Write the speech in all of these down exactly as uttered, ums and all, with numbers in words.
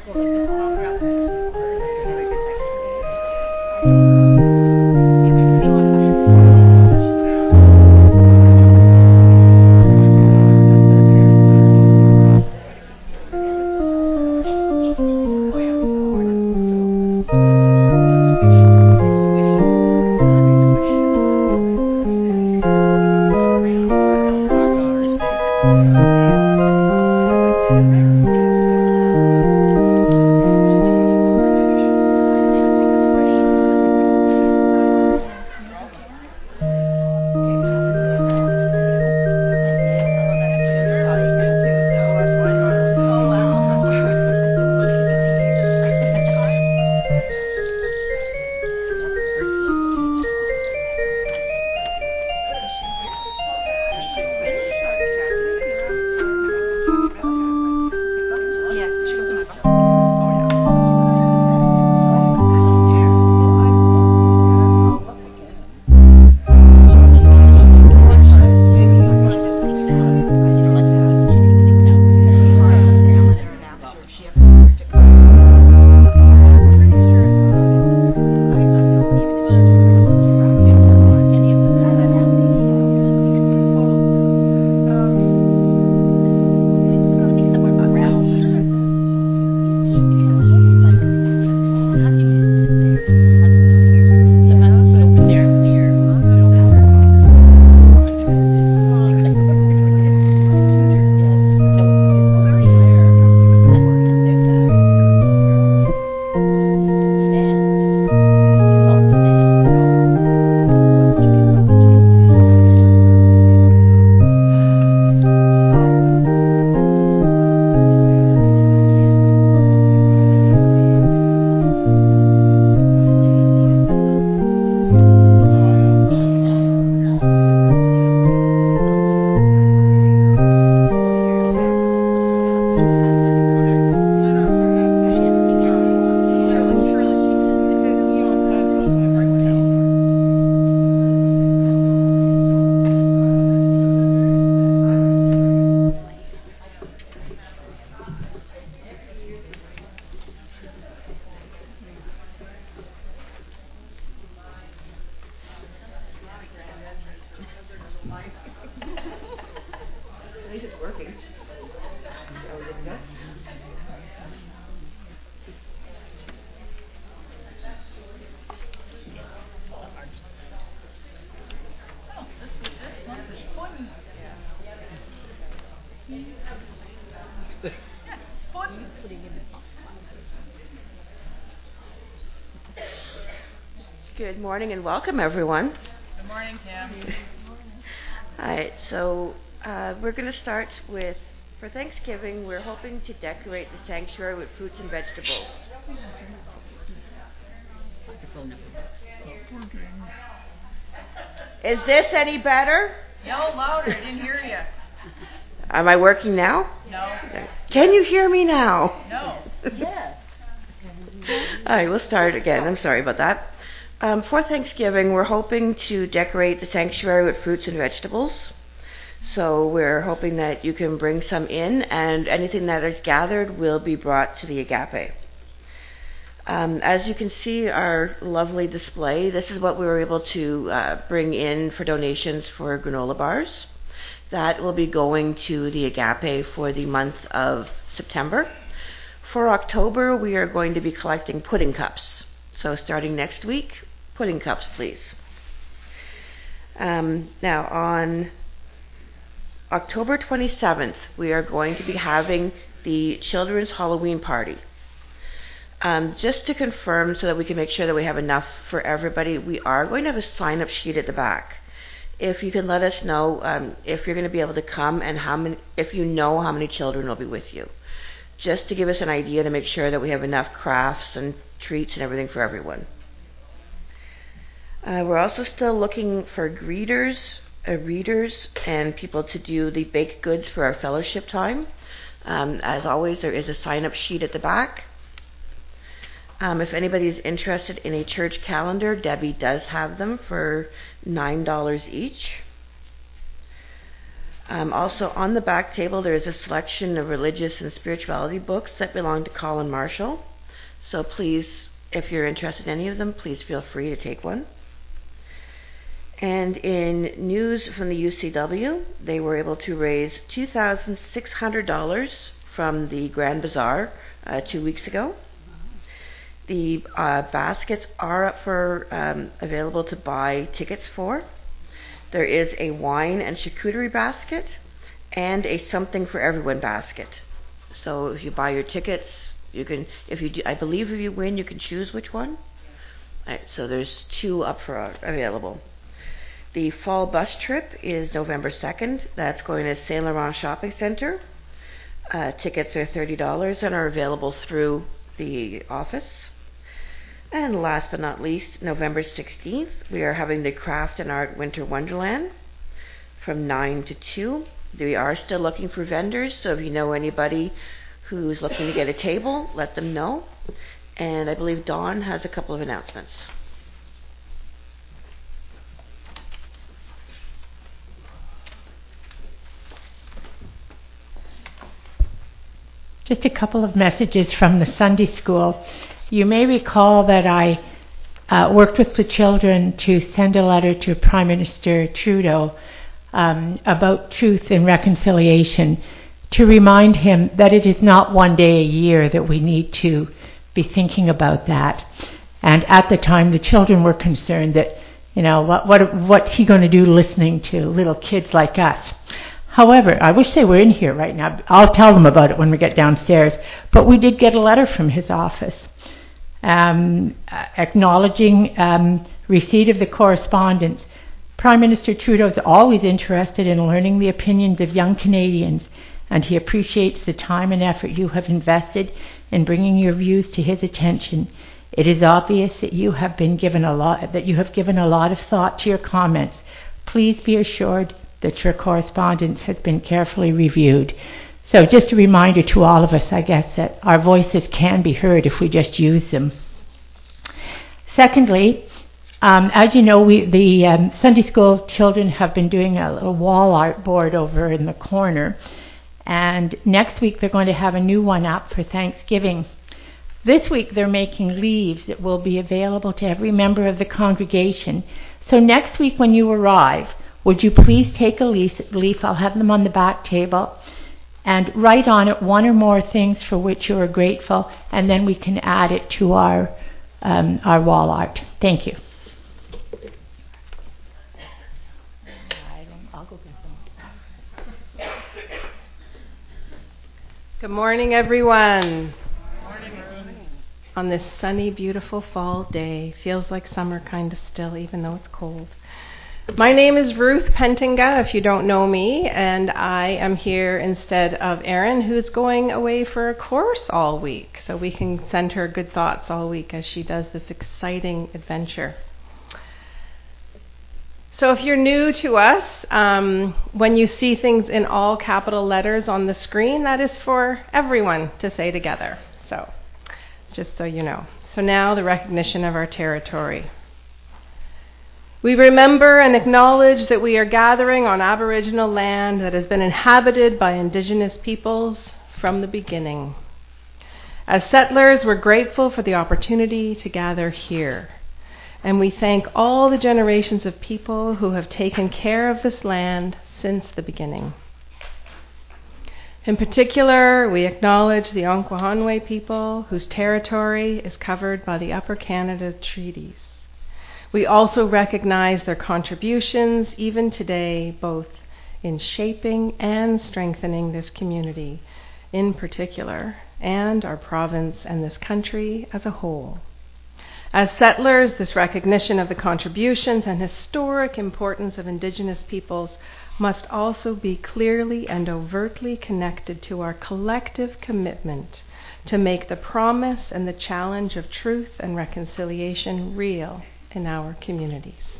Good morning and welcome, everyone. Good morning, Kim. All right, so uh, we're going to start with, for Thanksgiving, we're hoping to decorate the sanctuary with fruits and vegetables. Is this any better? No, louder. I didn't hear you. Am I working now? No. Can you hear me now? No. Yes. All right, we'll start again. I'm sorry about that. Um, for Thanksgiving, we're hoping to decorate the sanctuary with fruits and vegetables. So we're hoping that you can bring some in, and anything that is gathered will be brought to the Agape. Um, as you can see, our lovely display, this is what we were able to uh, bring in for donations for granola bars. That will be going to the Agape for the month of September. For October, we are going to be collecting pudding cups. So starting next week, pudding cups, please. Um, now, on October twenty-seventh, we are going to be having the children's Halloween party. Um, just to confirm, so that we can make sure that we have enough for everybody, we are going to have a sign-up sheet at the back. If you can let us know um, if you're going to be able to come and how many, if you know how many children will be with you, just to give us an idea to make sure that we have enough crafts and treats and everything for everyone. Uh, we're also still looking for greeters, uh, readers, and people to do the baked goods for our fellowship time. Um, as always, there is a sign-up sheet at the back. Um, if anybody is interested in a church calendar, Debbie does have them for nine dollars each. Um, also, on the back table, there is a selection of religious and spirituality books that belong to Colin Marshall. So please, if you're interested in any of them, please feel free to take one. And in news from the U C W, they were able to raise two thousand six hundred dollars from the Grand Bazaar uh, two weeks ago. The uh, baskets are up for um, available to buy tickets for. There is a wine and charcuterie basket and a something for everyone basket. So if you buy your tickets, you can. If you, do, I believe, if you win, you can choose which one. Right, so there's two up for uh, available. The fall bus trip is November second. That's going to Saint Laurent Shopping Centre. Uh, tickets are thirty dollars and are available through the office. And last but not least, November sixteenth, we are having the Craft and Art Winter Wonderland from nine to two. We are still looking for vendors, so if you know anybody who's looking to get a table, let them know. And I believe Dawn has a couple of announcements. Just a couple of messages from the Sunday school. You may recall that I uh, worked with the children to send a letter to Prime Minister Trudeau um, about truth and reconciliation, to remind him that it is not one day a year that we need to be thinking about that. And at the time, the children were concerned that, you know, what what what's he going to do listening to little kids like us? However, I wish they were in here right now. I'll tell them about it when we get downstairs. But we did get a letter from his office um, acknowledging um, receipt of the correspondence. Prime Minister Trudeau is always interested in learning the opinions of young Canadians, and he appreciates the time and effort you have invested in bringing your views to his attention. It is obvious that you have been given a lot, that you have given a lot of thought to your comments. Please be assured that your correspondence has been carefully reviewed. So just a reminder to all of us, I guess, that our voices can be heard if we just use them. Secondly, um, as you know, we, the um, Sunday school children have been doing a little wall art board over in the corner. And next week they're going to have a new one up for Thanksgiving. This week they're making leaves that will be available to every member of the congregation. So next week when you arrive, would you please take a leaf, I'll have them on the back table, and write on it one or more things for which you are grateful, and then we can add it to our um, our wall art. Thank you. Good morning, everyone. Good morning. On this sunny, beautiful fall day, feels like summer kind of still, even though it's cold. My name is Ruth Pentinga, if you don't know me, and I am here instead of Erin, who's going away for a course all week, so we can send her good thoughts all week as she does this exciting adventure. So if you're new to us, um, when you see things in all capital letters on the screen, that is for everyone to say together. So, just so you know. So now the recognition of our territory. We remember and acknowledge that we are gathering on Aboriginal land that has been inhabited by Indigenous peoples from the beginning. As settlers, we're grateful for the opportunity to gather here. And we thank all the generations of people who have taken care of this land since the beginning. In particular, we acknowledge the Onkwohonwe people, whose territory is covered by the Upper Canada Treaties. We also recognize their contributions, even today, both in shaping and strengthening this community in particular, and our province and this country as a whole. As settlers, this recognition of the contributions and historic importance of Indigenous peoples must also be clearly and overtly connected to our collective commitment to make the promise and the challenge of truth and reconciliation real in our communities.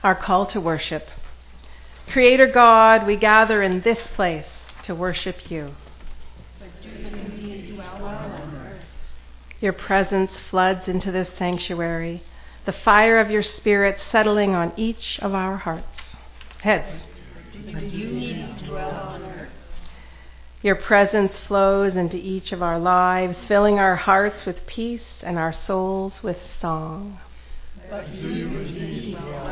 our call to worship. Creator God, we gather in this place to worship you. Your presence floods into this sanctuary, the fire of your Spirit settling on each of our hearts. Heads. Your presence flows into each of our lives, filling our hearts with peace and our souls with song. But you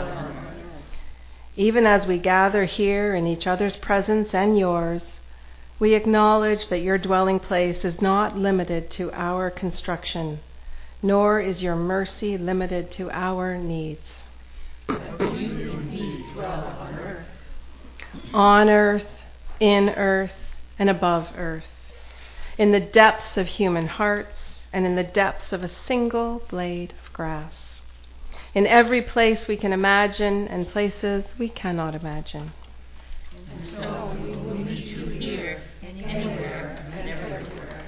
Even as we gather here in each other's presence and yours, we acknowledge that your dwelling place is not limited to our construction, nor is your mercy limited to our needs. But you indeed dwell on earth. On earth, in earth, and above earth, in the depths of human hearts and in the depths of a single blade of grass, in every place we can imagine and places we cannot imagine. And so we will meet you here, anywhere and everywhere.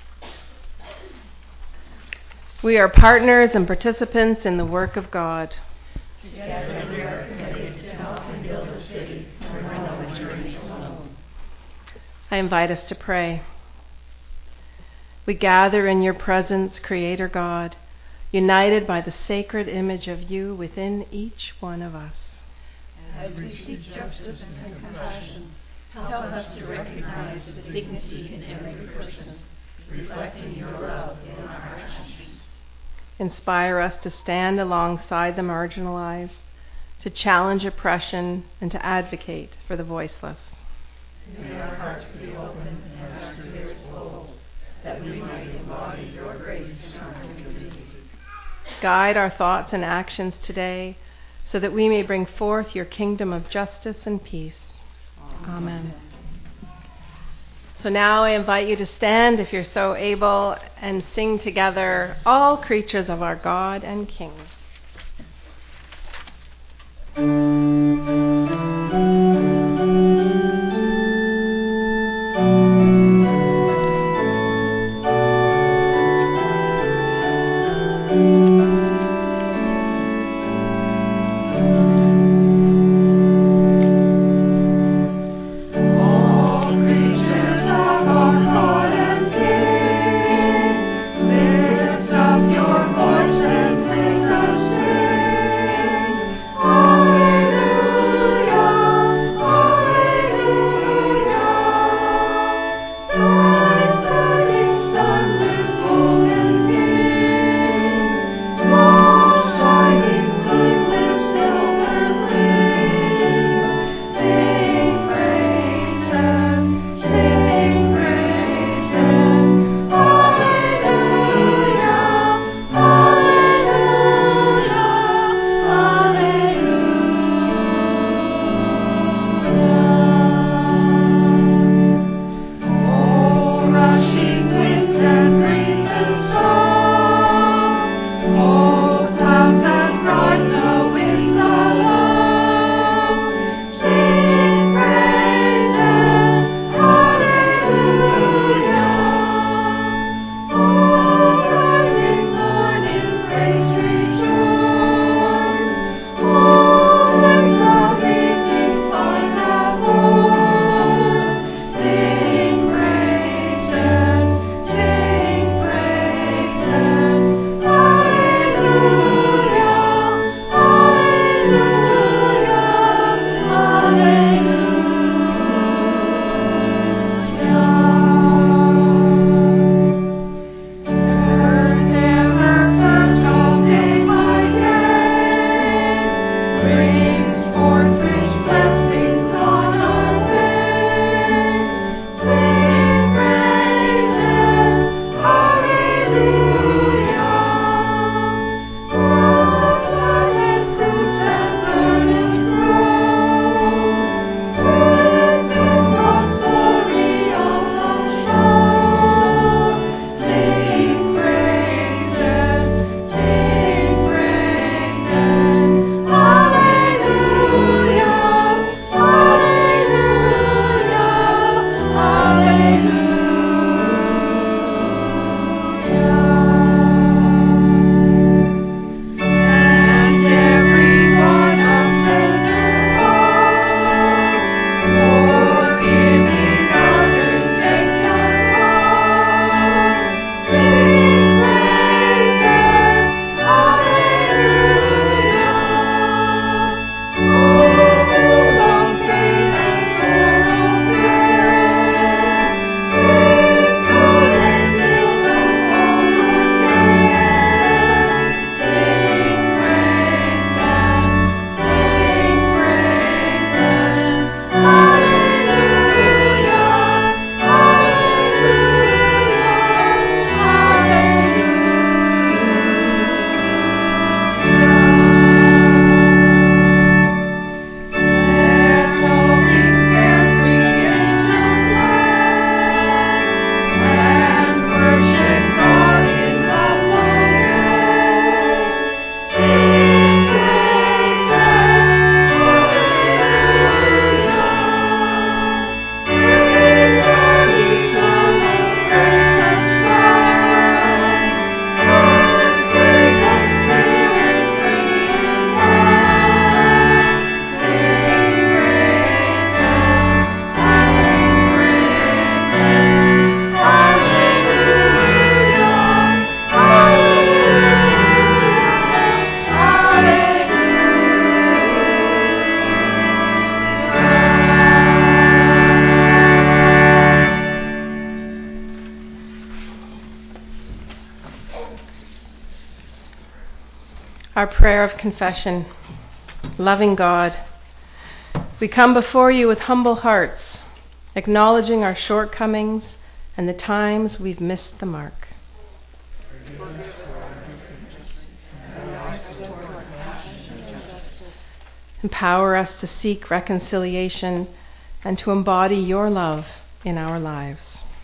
We are partners and participants in the work of God. Together we are committed to help and build a city where no one journeys alone. I invite us to pray. We gather in your presence, Creator God, united by the sacred image of you within each one of us. As we seek justice and compassion, help us to recognize the dignity in every person, reflecting your love in our actions. Inspire us to stand alongside the marginalized, to challenge oppression, and to advocate for the voiceless. May our hearts be open and our spirits bold, that we might embody your grace in our community. Guide our thoughts and actions today, so that we may bring forth your kingdom of justice and peace. Amen. Amen. So now I invite you to stand, if you're so able, and sing together, All Creatures of Our God and King. Lift up your voice and make us Our prayer of confession. Loving God, we come before you with humble hearts, acknowledging our shortcomings and the times we've missed the mark. Empower us to seek reconciliation and to embody your love in our lives.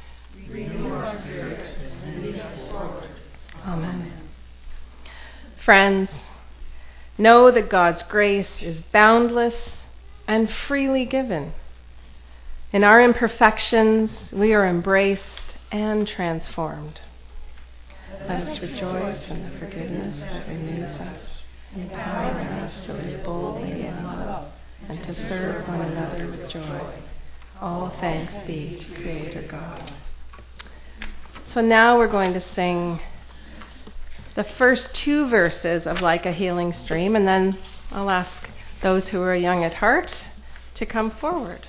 Amen. Friends, know that God's grace is boundless and freely given. In our imperfections, we are embraced and transformed. Let us rejoice in the forgiveness that renews us, empowering us to live boldly in love and to serve one another with joy. All thanks be to Creator God. So now we're going to sing the first two verses of Like a Healing Stream, and then I'll ask those who are young at heart to come forward.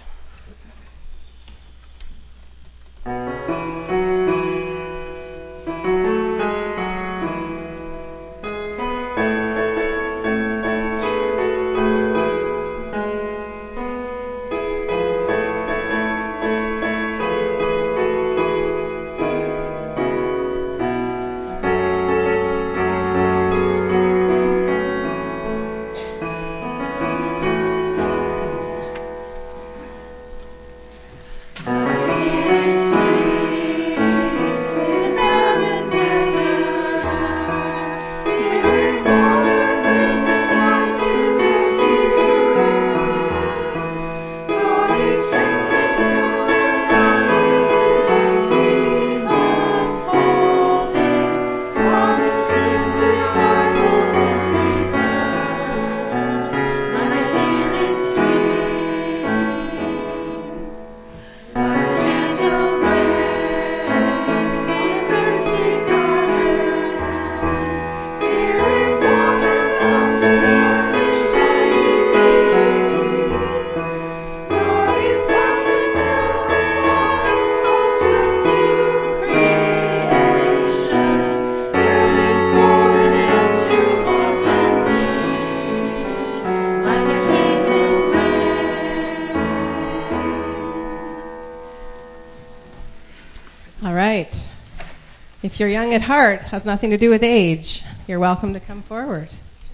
If you're young at heart, it has nothing to do with age. You're welcome to come forward.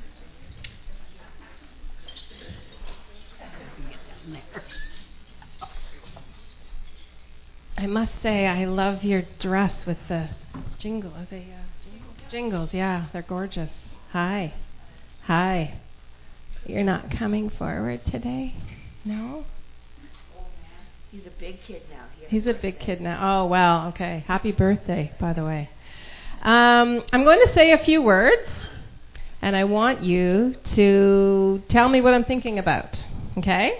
I must say, I love your dress with the jingle. Are they uh, jingles? Yeah, they're gorgeous. Hi. Hi. You're not coming forward today? No? He's a big kid now. He He's a big kid now. Oh, wow. Okay. Happy birthday, by the way. Um, I'm going to say a few words, and I want you to tell me what I'm thinking about. Okay?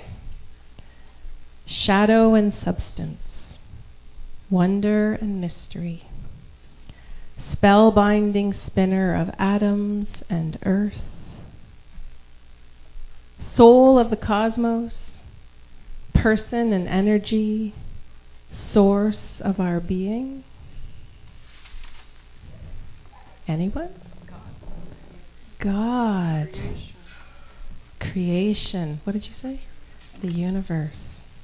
Shadow and substance. Wonder and mystery. Spellbinding spinner of atoms and earth. Soul of the cosmos. Person and energy, source of our being. Anyone? God. Creation. Creation. What did you say? The universe.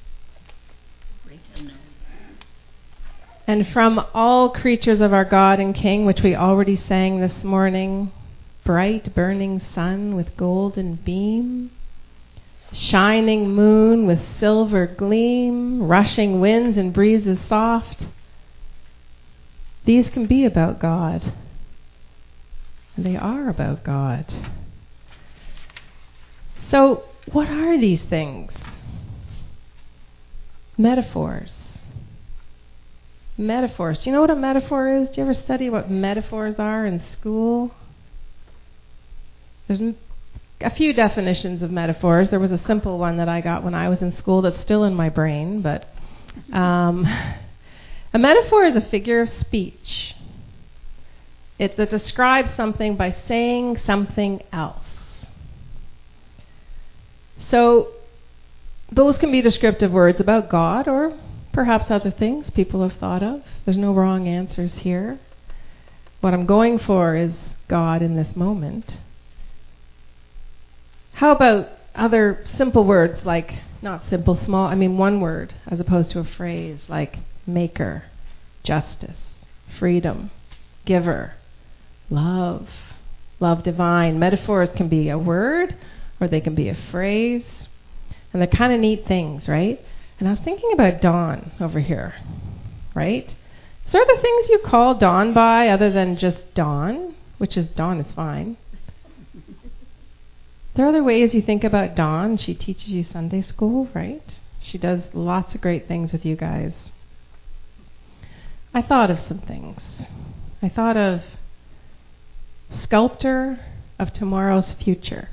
And from all creatures of our God and King, which we already sang this morning, bright burning sun with golden beam, shining moon with silver gleam, rushing winds and breezes soft. These can be about God. And they are about God. So, what are these things? Metaphors. Metaphors. Do you know what a metaphor is? Do you ever study what metaphors are in school? There's m- a few definitions of metaphors. There was a simple one that I got when I was in school that's still in my brain, but um, a metaphor is a figure of speech. It that describes something by saying something else. So those can be descriptive words about God or perhaps other things people have thought of. There's no wrong answers here. What I'm going for is God in this moment. How about other simple words like, not simple, small, I mean one word as opposed to a phrase like maker, justice, freedom, giver, love, love divine. Metaphors can be a word or they can be a phrase. And they're kind of neat things, right? And I was thinking about dawn over here, right? Is there other things you call dawn by other than just dawn, which is dawn is fine? There are other ways you think about Dawn. She teaches you Sunday school, right? She does lots of great things with you guys. I thought of some things. I thought of sculptor of tomorrow's future.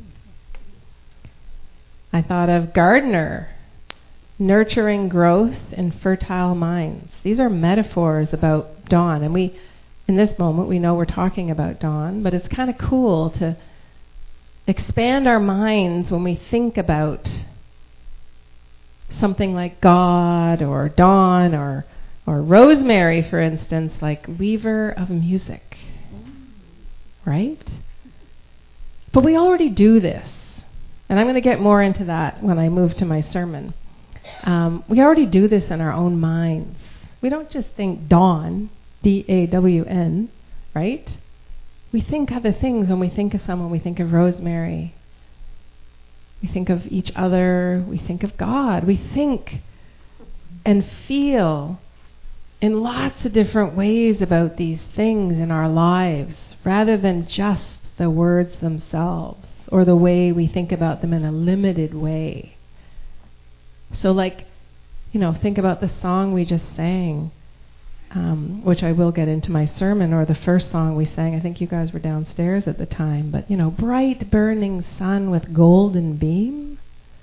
I thought of gardener, nurturing growth in fertile minds. These are metaphors about Dawn. And we, in this moment, we know we're talking about Dawn, but it's kind of cool to expand our minds when we think about something like God or Dawn or or Rosemary, for instance, like weaver of music, right? But we already do this, and I'm going to get more into that when I move to my sermon. Um, we already do this in our own minds. We don't just think Dawn, D A W N, right? We think other things when we think of someone. We think of Rosemary. We think of each other. We think of God. We think and feel in lots of different ways about these things in our lives, rather than just the words themselves or the way we think about them in a limited way. So like, you know, think about the song we just sang. Um, which I will get into my sermon, or the first song we sang. I think you guys were downstairs at the time. But, you know, bright burning sun with golden beam.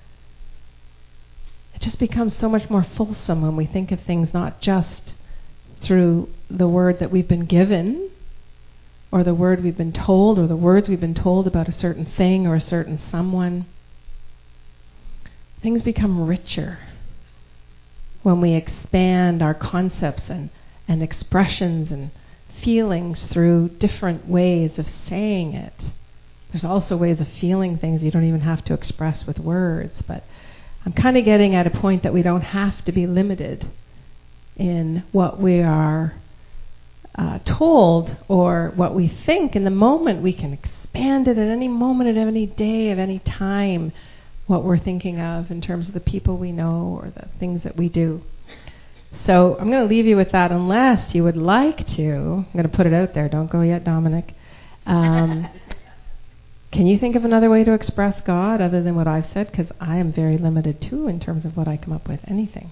It just becomes so much more fulsome when we think of things not just through the word that we've been given, or the word we've been told, or the words we've been told about a certain thing or a certain someone. Things become richer when we expand our concepts and and expressions and feelings through different ways of saying it. There's also ways of feeling things you don't even have to express with words, but I'm kind of getting at a point that we don't have to be limited in what we are uh, told or what we think. In the moment, we can expand it at any moment, at any day, at any time, what we're thinking of in terms of the people we know or the things that we do. So I'm going to leave you with that, unless you would like to. I'm going to put it out there. Don't go yet, Dominic. Um, can you think of another way to express God other than what I've said? Because I am very limited, too, in terms of what I come up with. Anything.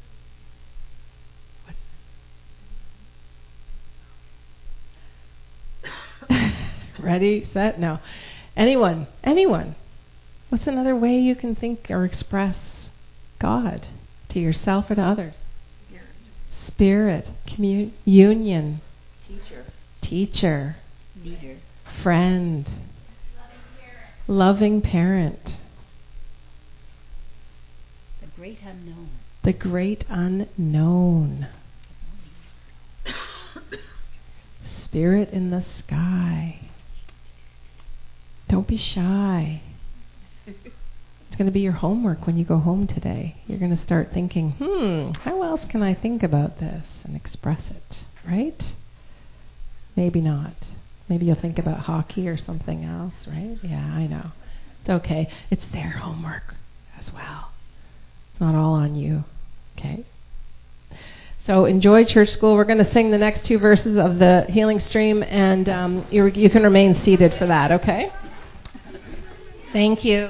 Ready, set, no. Anyone, anyone. What's another way you can think or express God to yourself or to others? Spirit, commun- union, Teacher, teacher, leader, friend, loving parent, the great unknown, the great unknown, spirit in the sky. Don't be shy. It's going to be your homework when you go home today. You're going to start thinking, hmm, how else can I think about this and express it, right? Maybe not. Maybe you'll think about hockey or something else, right? Yeah, I know. It's okay. It's their homework as well. It's not all on you, okay? So enjoy church school. We're going to sing the next two verses of the Healing Stream, and um, you, you can remain seated for that, okay? Thank you.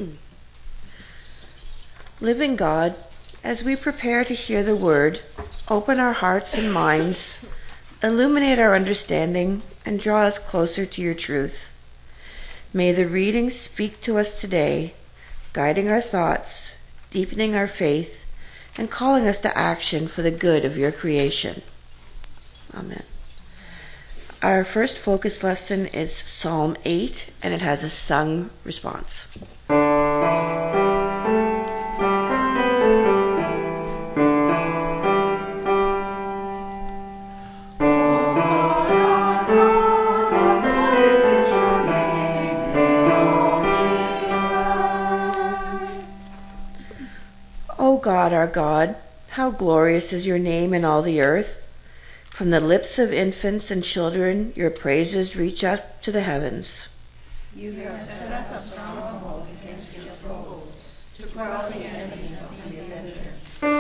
Living God, as we prepare to hear the word, open our hearts and minds, illuminate our understanding, and draw us closer to your truth. May the reading speak to us today, guiding our thoughts, deepening our faith, and calling us to action for the good of your creation. Amen. Our first focus lesson is Psalm eight, and it has a sung response. O God, our God, how glorious is your name in all the earth. From the lips of infants and children, your praises reach up to the heavens. You have set up a stronghold against your foes, to quell the enemies of the avenger.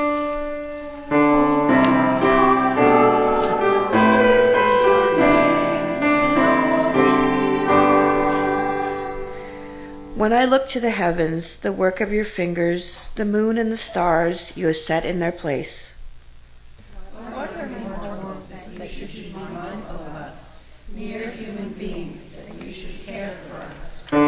When I look to the heavens, the work of your fingers, the moon and the stars you have set in their place. What are mortals that you should be mindful of us, mere human beings that you should care for us?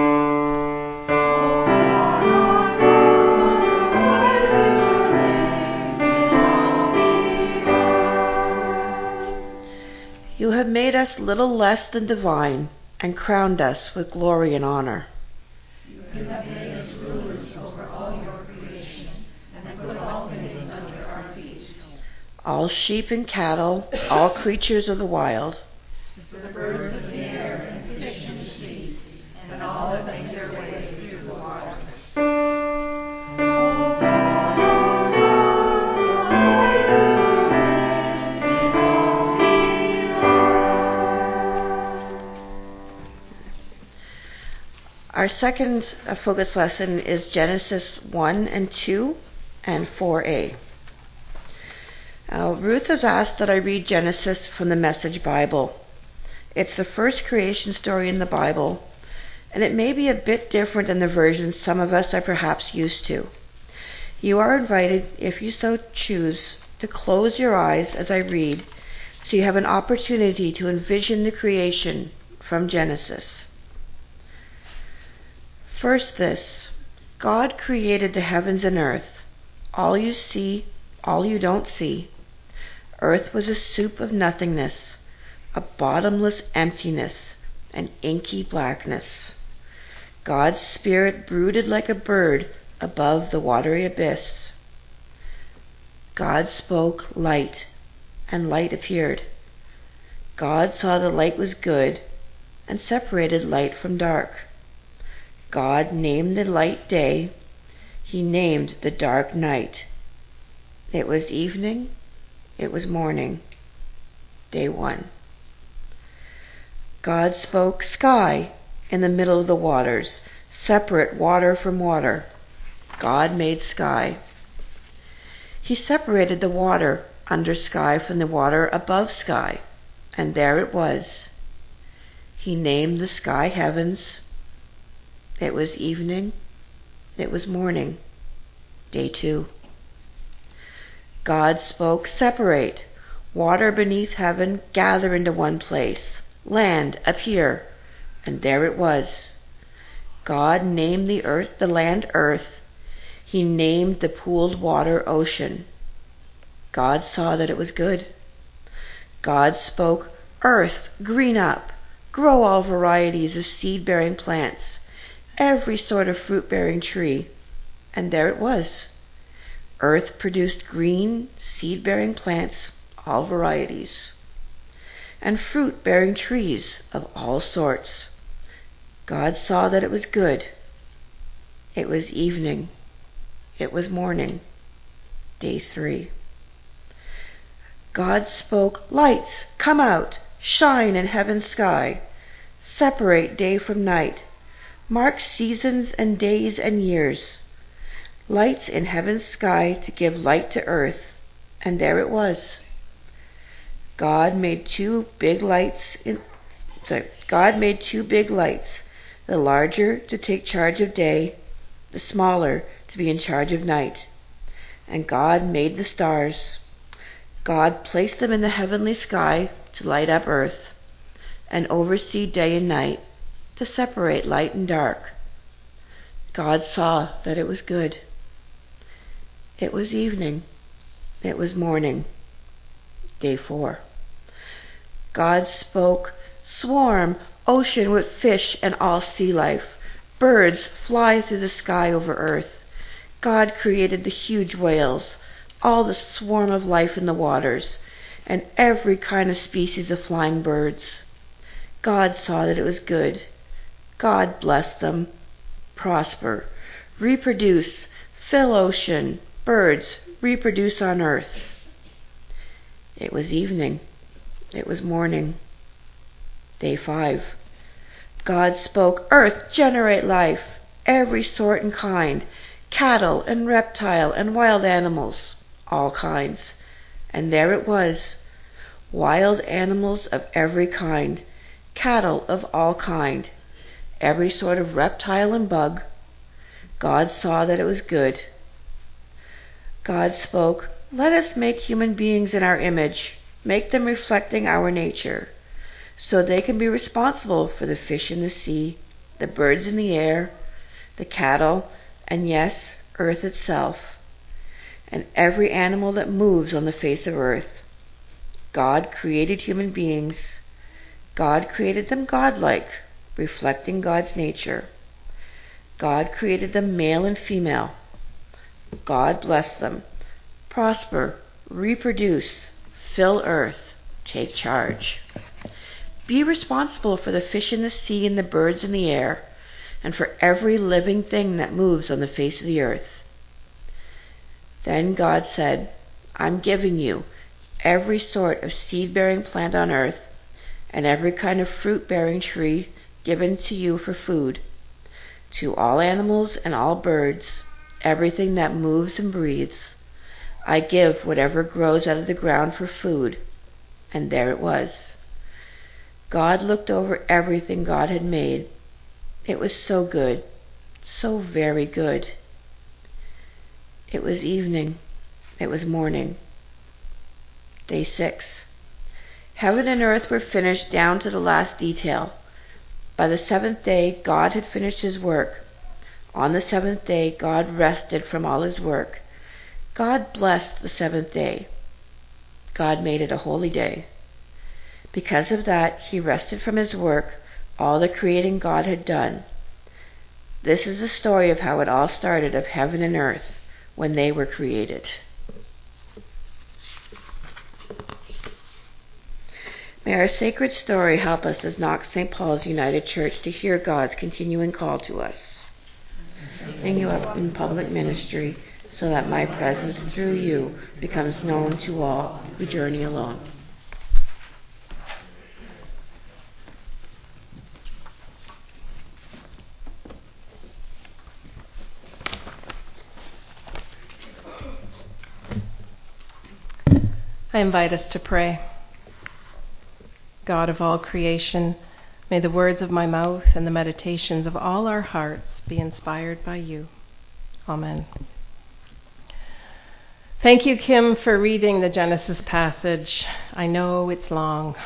You have made us little less than divine and crowned us with glory and honor. You have made us rulers over all your creation and put all things under our feet. All sheep and cattle, all creatures of the wild. The birds of the air and fish in the seas, and all that make their way through the waters. Our second uh, focus lesson is Genesis one and two and four a. Uh, Ruth has asked that I read Genesis from the Message Bible. It's the first creation story in the Bible, and it may be a bit different than the versions some of us are perhaps used to. You are invited, if you so choose, to close your eyes as I read, so you have an opportunity to envision the creation from Genesis. First this, God created the heavens and earth, all you see, all you don't see. Earth was a soup of nothingness, a bottomless emptiness, an inky blackness. God's Spirit brooded like a bird above the watery abyss. God spoke, light, and light appeared. God saw the light was good, and separated light from dark. God named the light day. He named the dark night. It was evening. It was morning. Day one. God spoke sky in the middle of the waters, separate water from water. God made sky. He separated the water under sky from the water above sky, and there it was. He named the sky heavens. It was evening. It was morning. Day two. God spoke, separate. Water beneath heaven, gather into one place. Land, appear. And there it was. God named the earth, the land earth. He named the pooled water ocean. God saw that it was good. God spoke, earth, green up. Grow all varieties of seed-bearing plants. Every sort of fruit-bearing tree. And there it was. Earth produced green, seed-bearing plants, all varieties, and fruit-bearing trees of all sorts. God saw that it was good. It was evening. It was morning. Day three. God spoke, lights, come out, shine in heaven's sky, separate day from night, mark seasons and days and years. Lights in heaven's sky to give light to earth, and there it was. God made two big lights in sorry, God made two big lights, the larger to take charge of day, the smaller to be in charge of night. And God made the stars. God placed them in the heavenly sky to light up earth and oversee day and night, to separate light and dark. God saw that it was good. It was evening. It was morning. Day four. God spoke, "Swarm, ocean with fish and all sea life. Birds fly through the sky over earth." God created the huge whales, all the swarm of life in the waters, and every kind of species of flying birds. God saw that it was good. God blessed them. Prosper, reproduce, fill ocean, birds, reproduce on earth. It was evening. It was morning. Day five. God spoke, "Earth, generate life, every sort and kind, cattle and reptile and wild animals, all kinds." And there it was, wild animals of every kind, cattle of all kind, every sort of reptile and bug. God saw that it was good. God spoke, "Let us make human beings in our image, make them reflecting our nature, so they can be responsible for the fish in the sea, the birds in the air, the cattle, and yes, earth itself, and every animal that moves on the face of earth." God created human beings. God created them godlike, reflecting God's nature. God created them male and female. God blessed them. Prosper, reproduce, fill earth, take charge. Be responsible for the fish in the sea and the birds in the air, and for every living thing that moves on the face of the earth. Then God said, "I'm giving you every sort of seed-bearing plant on earth, and every kind of fruit-bearing tree given to you for food. To all animals and all birds, everything that moves and breathes, I give whatever grows out of the ground for food." And there it was. God looked over everything God had made. It was so good, so very good. It was evening. It was morning. Day six. Heaven and earth were finished down to the last detail. By the seventh day, God had finished his work. On the seventh day, God rested from all his work. God blessed the seventh day. God made it a holy day. Because of that, he rested from his work, all the creating God had done. This is the story of how it all started, of heaven and earth, when they were created. May our sacred story help us as Knox Saint Paul's United Church to hear God's continuing call to us. Bring you up in public ministry so that my presence through you becomes known to all who journey along. I invite us to pray. God of all creation, may the words of my mouth and the meditations of all our hearts be inspired by you. Amen. Thank you, Kim, for reading the Genesis passage. I know it's long.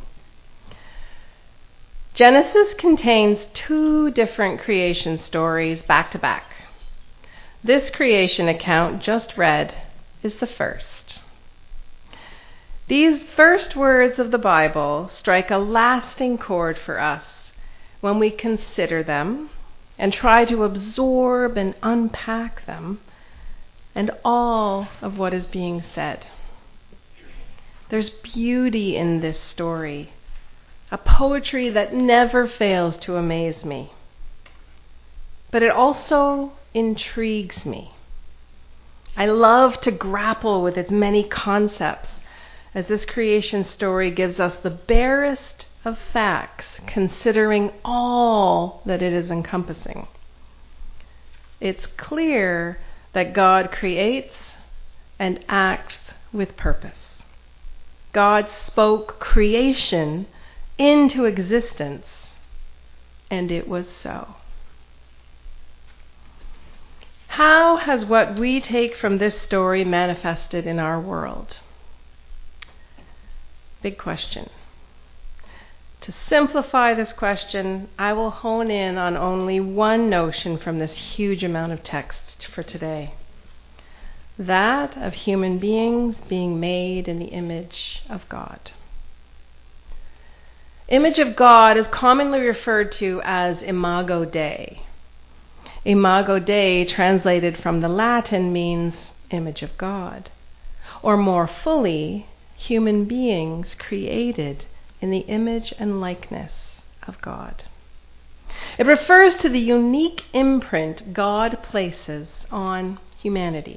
Genesis contains two different creation stories back to back. This creation account just read is the first. These first words of the Bible strike a lasting chord for us when we consider them and try to absorb and unpack them and all of what is being said. There's beauty in this story, a poetry that never fails to amaze me. But it also intrigues me. I love to grapple with its many concepts, as this creation story gives us the barest of facts, considering all that it is encompassing. It's clear that God creates and acts with purpose. God spoke creation into existence, and it was so. How has what we take from this story manifested in our world? Big question. To simplify this question, I will hone in on only one notion from this huge amount of text for today. That of human beings being made in the image of God. Image of God is commonly referred to as Imago Dei. Imago Dei, translated from the Latin, means image of God. Or more fully, human beings created in the image and likeness of God. It refers to the unique imprint God places on humanity.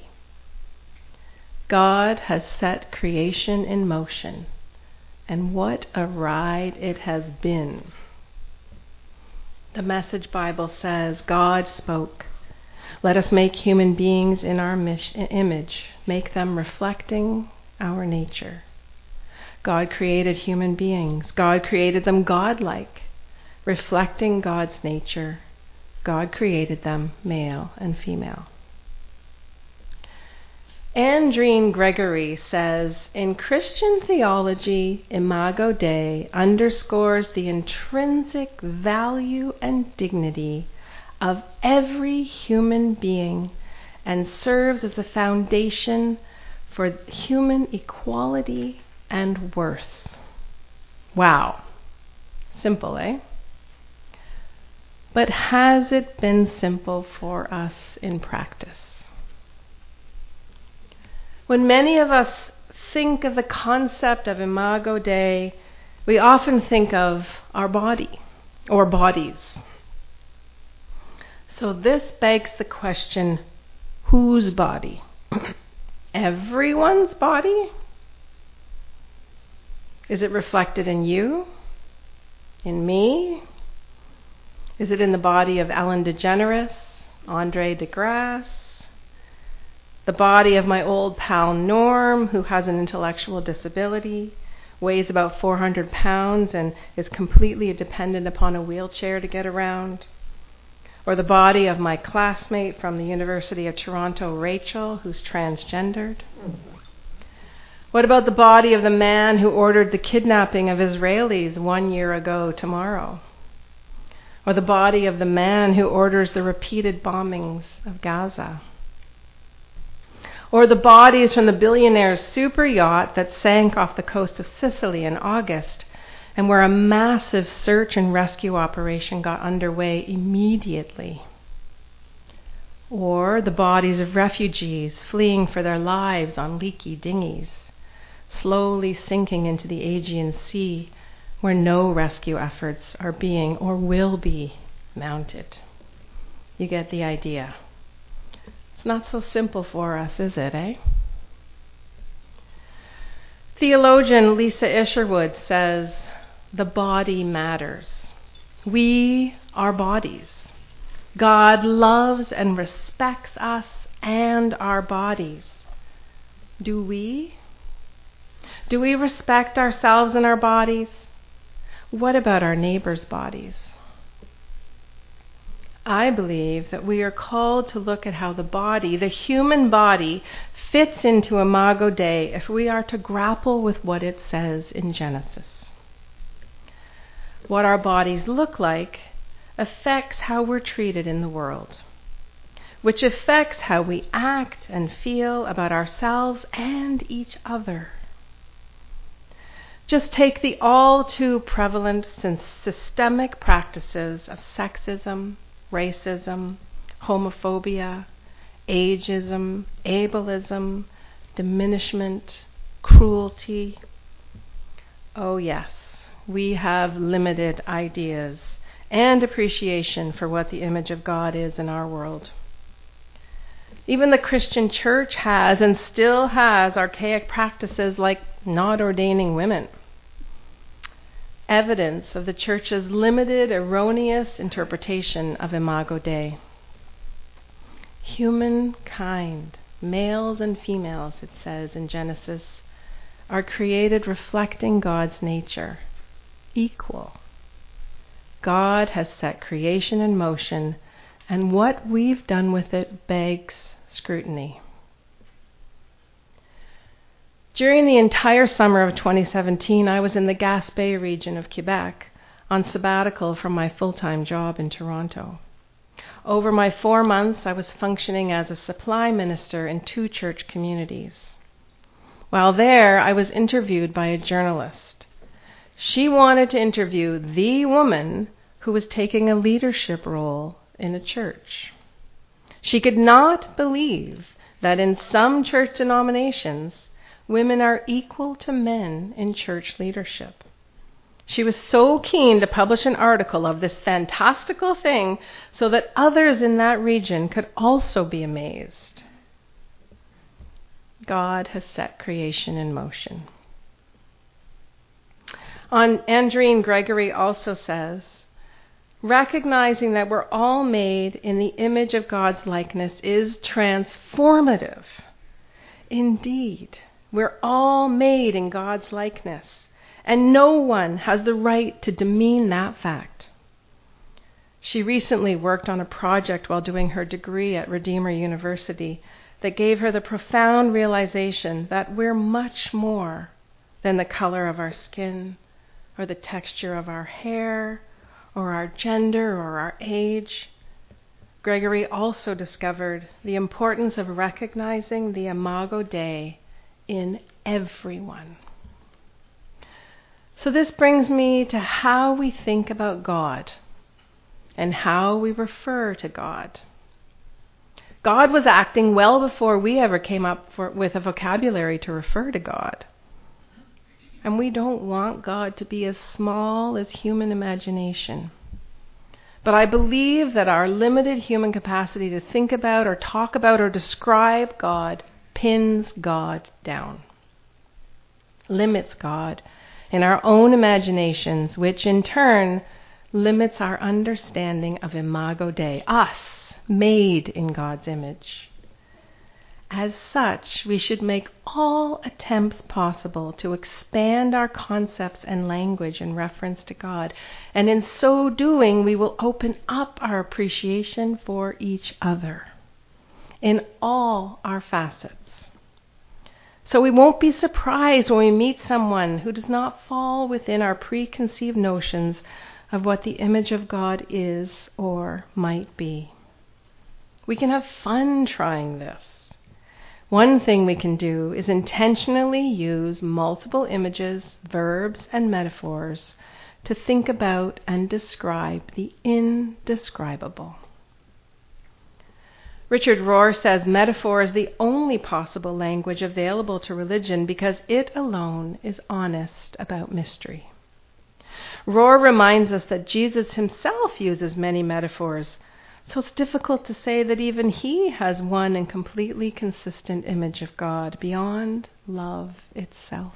God has set creation in motion, and what a ride it has been. The Message Bible says, God spoke, "Let us make human beings in our image, make them reflecting our nature." God created human beings. God created them godlike, reflecting God's nature. God created them male and female. Andreen Gregory says, in Christian theology, Imago Dei underscores the intrinsic value and dignity of every human being and serves as a foundation for human equality and worth. Wow. Simple, eh? But has it been simple for us in practice? When many of us think of the concept of Imago Dei, we often think of our body or bodies. So this begs the question, whose body? Everyone's body? Is it reflected in you? In me? Is it in the body of Ellen DeGeneres, Andre DeGrasse? The body of my old pal Norm, who has an intellectual disability, weighs about four hundred pounds and is completely dependent upon a wheelchair to get around? Or the body of my classmate from the University of Toronto, Rachel, who's transgendered? What about the body of the man who ordered the kidnapping of Israelis one year ago tomorrow? Or the body of the man who orders the repeated bombings of Gaza? Or the bodies from the billionaire's super yacht that sank off the coast of Sicily in August, and where a massive search and rescue operation got underway immediately? Or the bodies of refugees fleeing for their lives on leaky dinghies, slowly sinking into the Aegean Sea, where no rescue efforts are being or will be mounted? You get the idea. It's not so simple for us, is it, eh? Theologian Lisa Isherwood says, the body matters. We are bodies. God loves and respects us and our bodies. Do we? Do we respect ourselves and our bodies? What about our neighbors' bodies? I believe that we are called to look at how the body, the human body, fits into Imago Dei if we are to grapple with what it says in Genesis. What our bodies look like affects how we're treated in the world, which affects how we act and feel about ourselves and each other. Just take the all too prevalent systemic practices of sexism, racism, homophobia, ageism, ableism, diminishment, cruelty. Oh yes, we have limited ideas and appreciation for what the image of God is in our world. Even the Christian church has and still has archaic practices like not ordaining women. Evidence of the church's limited, erroneous interpretation of Imago Dei. Humankind, males and females, it says in Genesis, are created reflecting God's nature, equal. God has set creation in motion, and what we've done with it begs scrutiny. During the entire summer of twenty seventeen, I was in the Gaspé region of Quebec on sabbatical from my full-time job in Toronto. Over my four months, I was functioning as a supply minister in two church communities. While there, I was interviewed by a journalist. She wanted to interview the woman who was taking a leadership role in a church. She could not believe that in some church denominations, women are equal to men in church leadership. She was so keen to publish an article of this fantastical thing so that others in that region could also be amazed. God has set creation in motion. On Andreen Gregory also says, recognizing that we're all made in the image of God's likeness is transformative. Indeed, we're all made in God's likeness, and no one has the right to demean that fact. She recently worked on a project while doing her degree at Redeemer University that gave her the profound realization that we're much more than the color of our skin, or the texture of our hair, or our gender, or our age. Gregory also discovered the importance of recognizing the Imago Dei in everyone. So this brings me to how we think about God and how we refer to God. God was acting well before we ever came up for, with a vocabulary to refer to God. And we don't want God to be as small as human imagination. But I believe that our limited human capacity to think about or talk about or describe God pins God down, limits God in our own imaginations, which in turn limits our understanding of Imago Dei, us, made in God's image. As such, we should make all attempts possible to expand our concepts and language in reference to God, and in so doing, we will open up our appreciation for each other in all our facets. So we won't be surprised when we meet someone who does not fall within our preconceived notions of what the image of God is or might be. We can have fun trying this. One thing we can do is intentionally use multiple images, verbs, and metaphors to think about and describe the indescribable. Richard Rohr says metaphor is the only possible language available to religion because it alone is honest about mystery. Rohr reminds us that Jesus himself uses many metaphors, so it's difficult to say that even he has one and completely consistent image of God beyond love itself.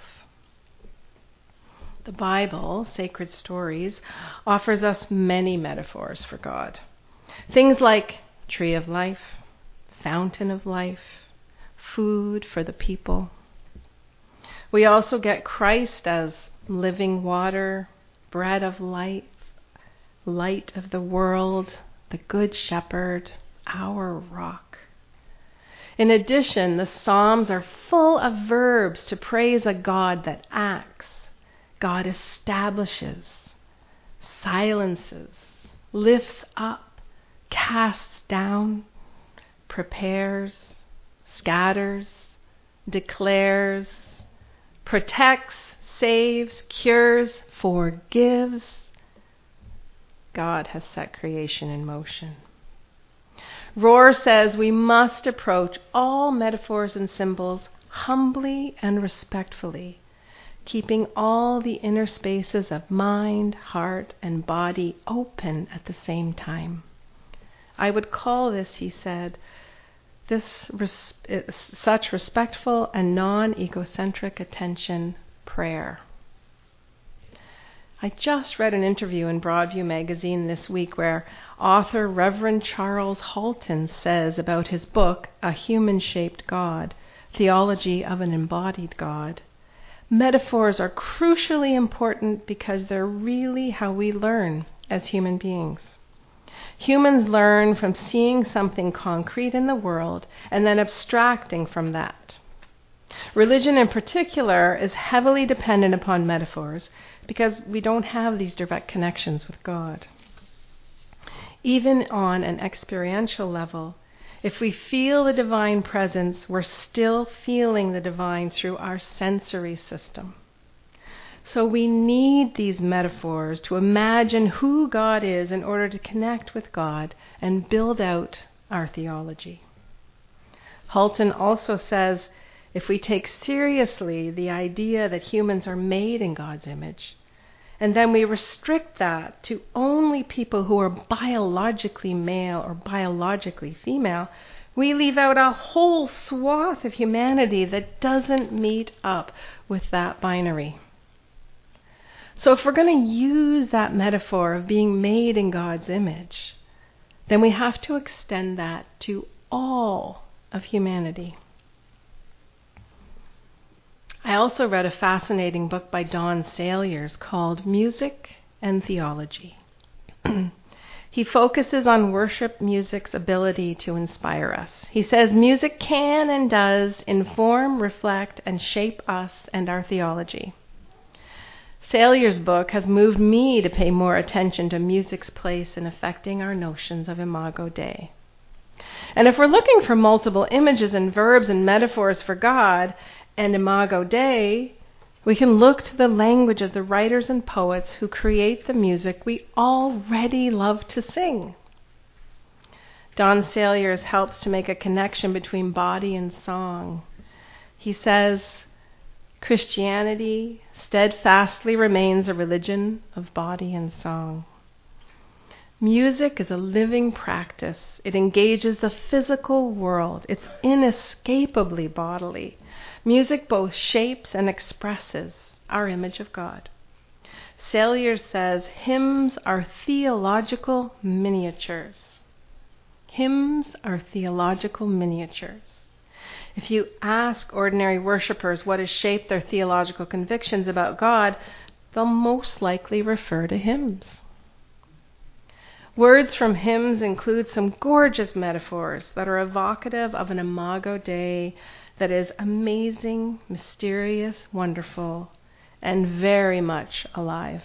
The Bible, sacred stories, offers us many metaphors for God. Things like tree of life, fountain of life, food for the people. We also get Christ as living water, bread of life, light of the world, the good shepherd, our rock. In addition, the Psalms are full of verbs to praise a God that acts. God establishes, silences, lifts up, casts down, prepares, scatters, declares, protects, saves, cures, forgives. God has set creation in motion. Rohr says we must approach all metaphors and symbols humbly and respectfully, keeping all the inner spaces of mind, heart, and body open at the same time. I would call this, he said, this res- such respectful and non-egocentric attention prayer. I just read an interview in Broadview magazine this week where author Reverend Charles Halton says about his book, A Human-Shaped God, Theology of an Embodied God, metaphors are crucially important because they're really how we learn as human beings. Humans learn from seeing something concrete in the world and then abstracting from that. Religion in particular is heavily dependent upon metaphors because we don't have these direct connections with God. Even on an experiential level, if we feel the divine presence, we're still feeling the divine through our sensory system. So we need these metaphors to imagine who God is in order to connect with God and build out our theology. Halton also says, if we take seriously the idea that humans are made in God's image, and then we restrict that to only people who are biologically male or biologically female, we leave out a whole swath of humanity that doesn't meet up with that binary. So if we're going to use that metaphor of being made in God's image, then we have to extend that to all of humanity. I also read a fascinating book by Don Saliers called Music and Theology. He focuses on worship music's ability to inspire us. He says music can and does inform, reflect, and shape us and our theology. Saliers' book has moved me to pay more attention to music's place in affecting our notions of Imago Dei. And if we're looking for multiple images and verbs and metaphors for God and Imago Dei, we can look to the language of the writers and poets who create the music we already love to sing. Don Saliers helps to make a connection between body and song. He says, Christianity steadfastly remains a religion of body and song. Music is a living practice. It engages the physical world. It's inescapably bodily. Music both shapes and expresses our image of God. Saliers says hymns are theological miniatures. Hymns are theological miniatures. If you ask ordinary worshippers what has shaped their theological convictions about God, they'll most likely refer to hymns. Words from hymns include some gorgeous metaphors that are evocative of an Imago Dei that is amazing, mysterious, wonderful, and very much alive.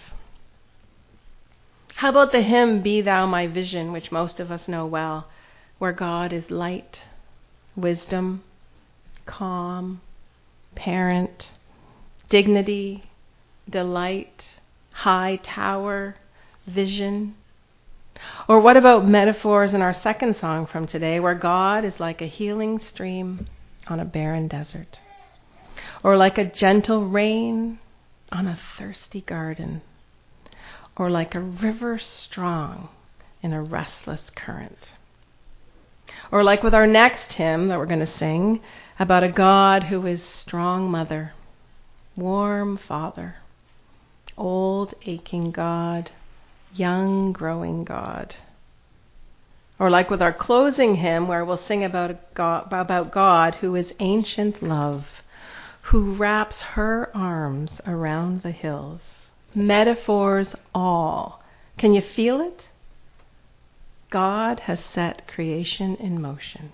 How about the hymn, Be Thou My Vision, which most of us know well, where God is light, wisdom, calm, parent, dignity, delight, high tower, vision. Or what about metaphors in our second song from today, where God is like a healing stream on a barren desert, or like a gentle rain on a thirsty garden, or like a river strong in a restless current. Or like with our next hymn that we're going to sing, about a God who is strong mother, warm father, old aching God, young growing God. Or like with our closing hymn, where we'll sing about, a God, about God who is ancient love, who wraps her arms around the hills. Metaphors all. Can you feel it? God has set creation in motion.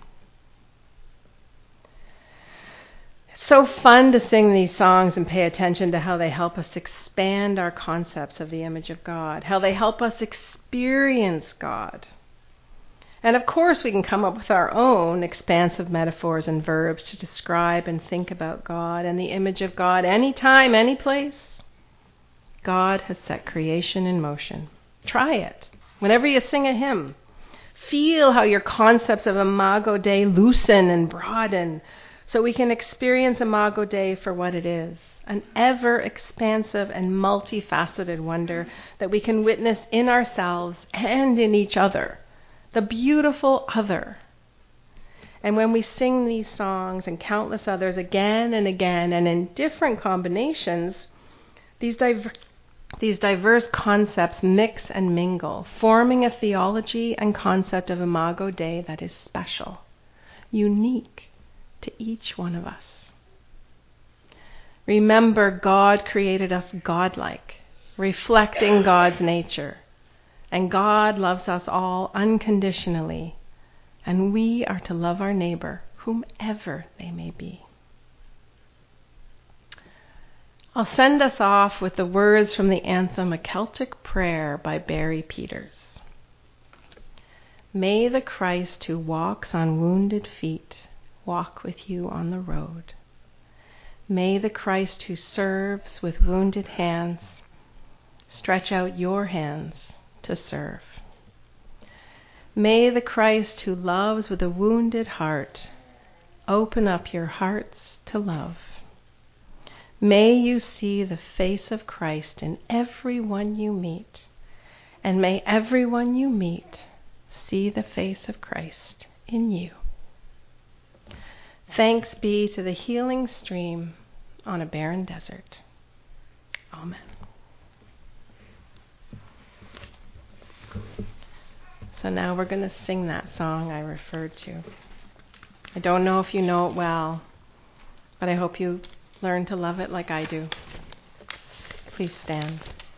It's so fun to sing these songs and pay attention to how they help us expand our concepts of the image of God, how they help us experience God. And of course, we can come up with our own expansive metaphors and verbs to describe and think about God and the image of God anytime, any place. God has set creation in motion. Try it. Whenever you sing a hymn, feel how your concepts of Imago Dei loosen and broaden so we can experience Imago Dei for what it is, an ever-expansive and multifaceted wonder that we can witness in ourselves and in each other, the beautiful other. And when we sing these songs and countless others again and again and in different combinations, these diver- These diverse concepts mix and mingle, forming a theology and concept of Imago Dei that is special, unique to each one of us. Remember, God created us godlike, reflecting God's nature. And God loves us all unconditionally, and we are to love our neighbor, whomever they may be. I'll send us off with the words from the anthem, A Celtic Prayer by Barry Peters. May the Christ who walks on wounded feet walk with you on the road. May the Christ who serves with wounded hands stretch out your hands to serve. May the Christ who loves with a wounded heart open up your hearts to love. May you see the face of Christ in everyone you meet, and may everyone you meet see the face of Christ in you. Thanks be to the healing stream on a barren desert. Amen. So now we're going to sing that song I referred to. I don't know if you know it well, but I hope you learn to love it like I do. Please stand.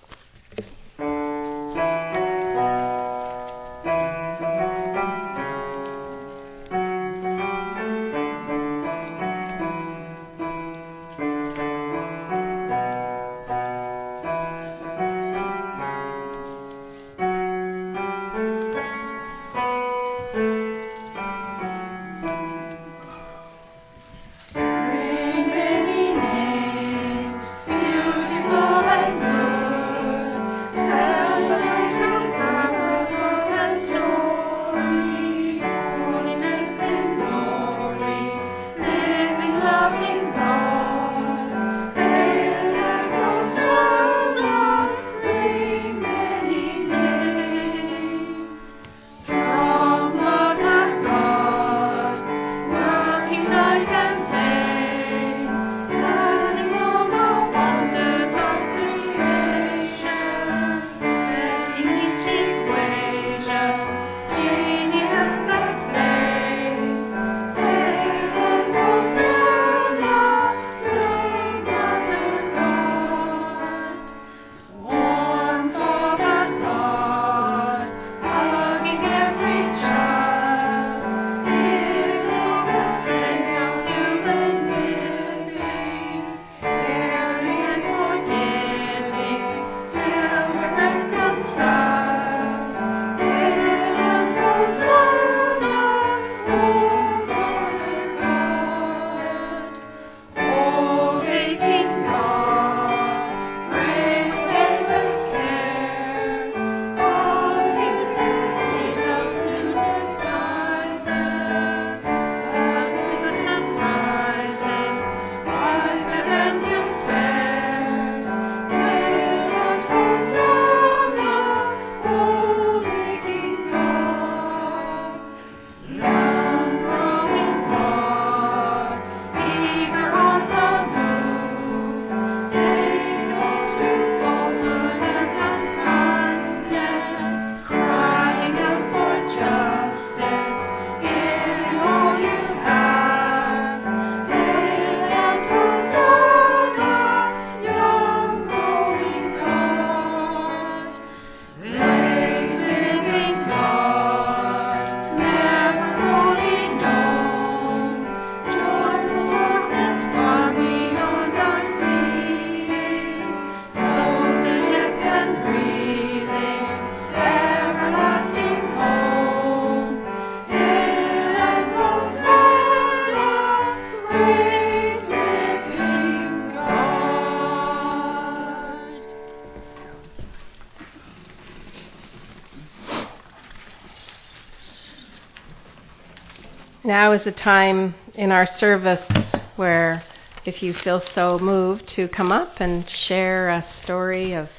Now is a time in our service where, if you feel so moved to come up and share a story of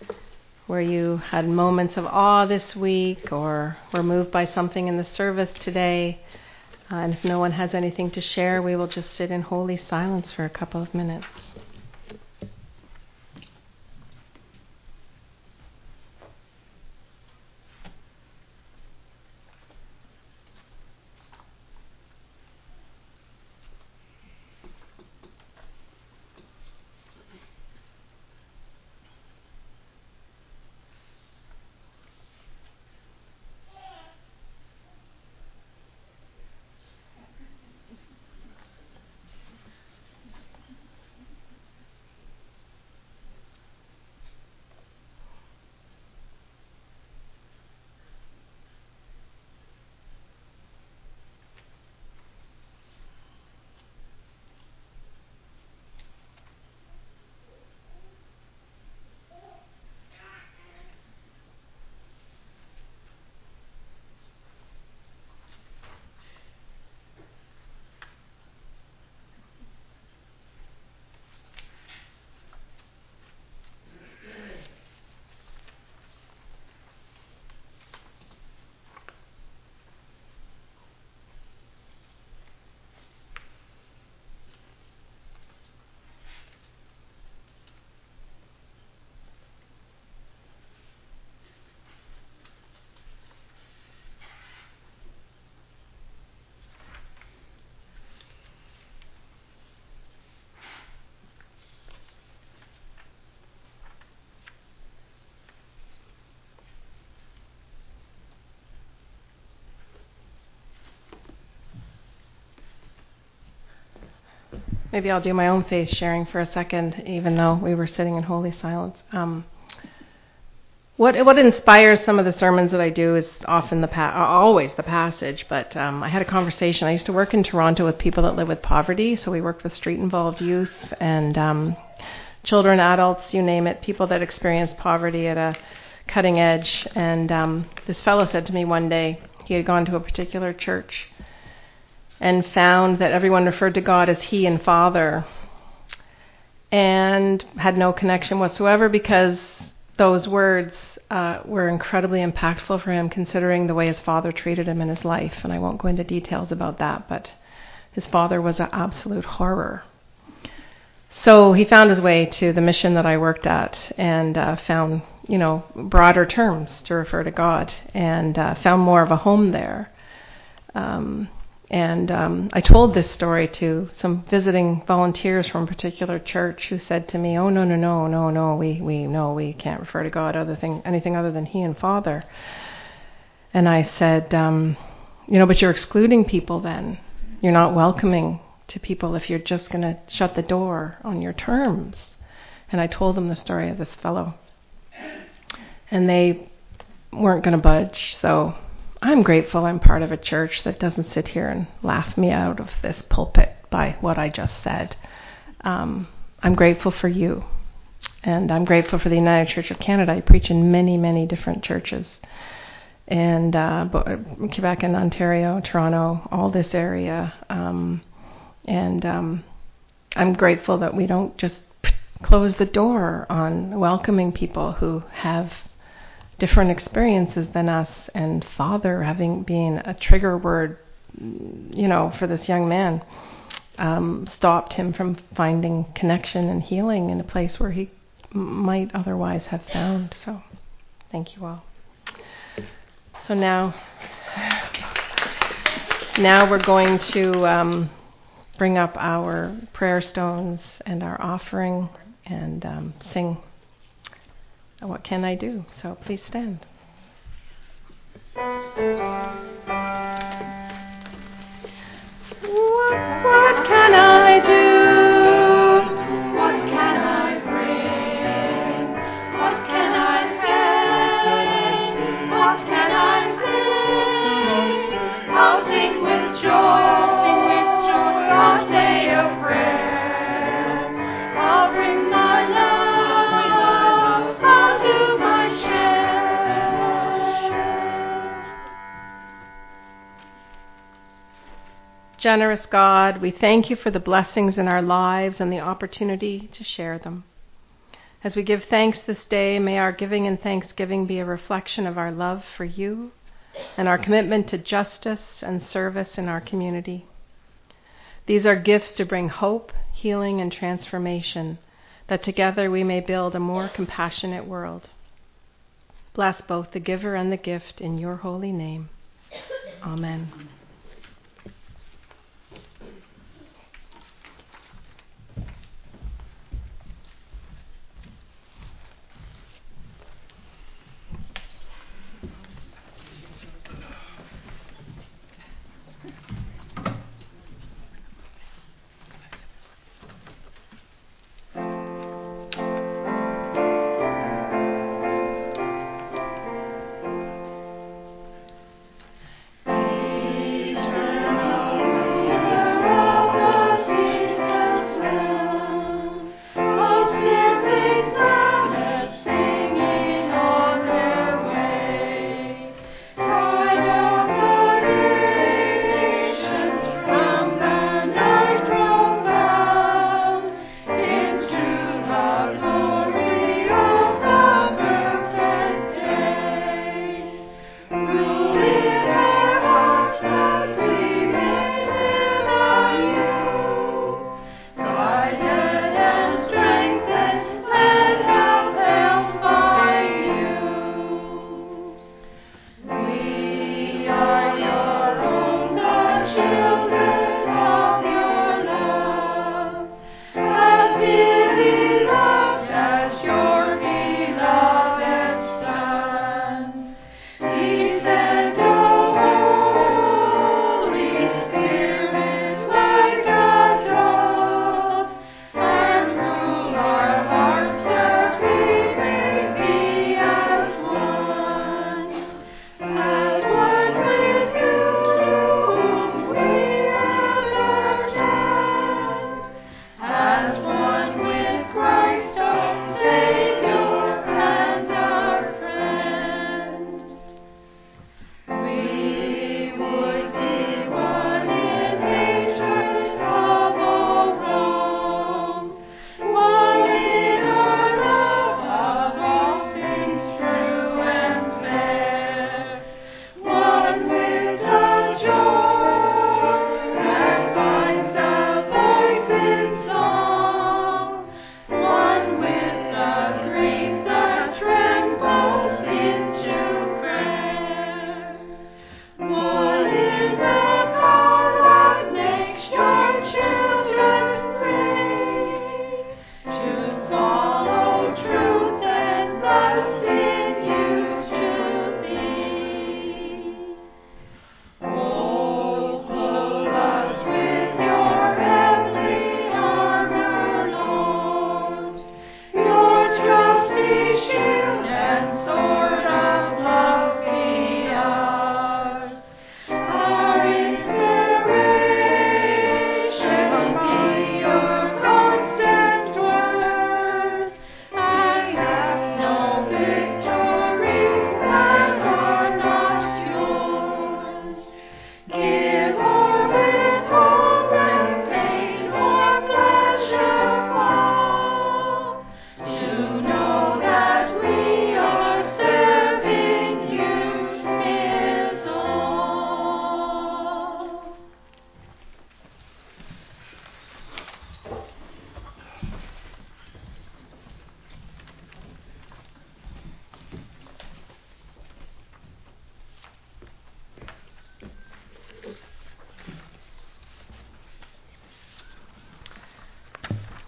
where you had moments of awe this week or were moved by something in the service today, uh, and if no one has anything to share, we will just sit in holy silence for a couple of minutes. maybe I'll do my own faith sharing for a second, even though we were sitting in holy silence. Um, what what inspires some of the sermons that I do is often the pa- always the passage. But um, I had a conversation. I used to work in Toronto with people that live with poverty, so we worked with street-involved youth and um, children, adults, you name it, people that experience poverty at a cutting edge. And um, this fellow said to me one day, he had gone to a particular church and found that everyone referred to God as He and Father, and had no connection whatsoever, because those words uh, were incredibly impactful for him, considering the way his father treated him in his life. And I won't go into details about that, but his father was an absolute horror. So he found his way to the mission that I worked at, and uh, found, you know, broader terms to refer to God, and uh, found more of a home there. Um, And um, I told this story to some visiting volunteers from a particular church who said to me, "Oh no no no no no we we no we can't refer to God other thing anything other than He and Father." And I said, um, "You know, but you're excluding people then. You're not welcoming to people if you're just going to shut the door on your terms." And I told them the story of this fellow, and they weren't going to budge. So I'm grateful I'm part of a church that doesn't sit here and laugh me out of this pulpit by what I just said. Um, I'm grateful for you, and I'm grateful for the United Church of Canada. I preach in many, many different churches, and uh, Quebec and Ontario, Toronto, all this area. Um, and um, I'm grateful that we don't just close the door on welcoming people who have different experiences than us, and Father having been a trigger word, you know, for this young man, um, stopped him from finding connection and healing in a place where he m- might otherwise have found. So, thank you all. So now, now we're going to um, bring up our prayer stones and our offering, and um, sing "What Can I Do?" So please stand. What, what can I do? What can I bring? What can I say? What can I sing? I'll sing with joy. I'll say a prayer. I'll bring my love. Generous God, we thank you for the blessings in our lives and the opportunity to share them. As we give thanks this day, may our giving and thanksgiving be a reflection of our love for you and our commitment to justice and service in our community. These are gifts to bring hope, healing, and transformation, that together we may build a more compassionate world. Bless both the giver and the gift in your holy name. Amen. Hey.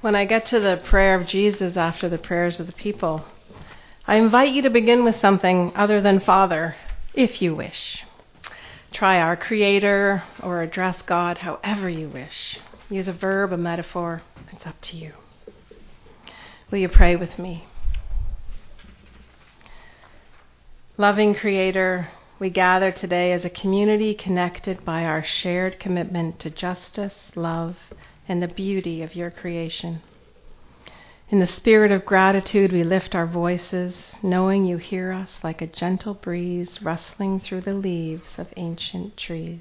When I get to the prayer of Jesus after the prayers of the people, I invite you to begin with something other than Father, if you wish. Try our Creator or address God however you wish. Use a verb, a metaphor. It's up to you. Will you pray with me? Loving Creator, we gather today as a community connected by our shared commitment to justice, love, and the beauty of your creation. In the spirit of gratitude, we lift our voices, knowing you hear us like a gentle breeze rustling through the leaves of ancient trees.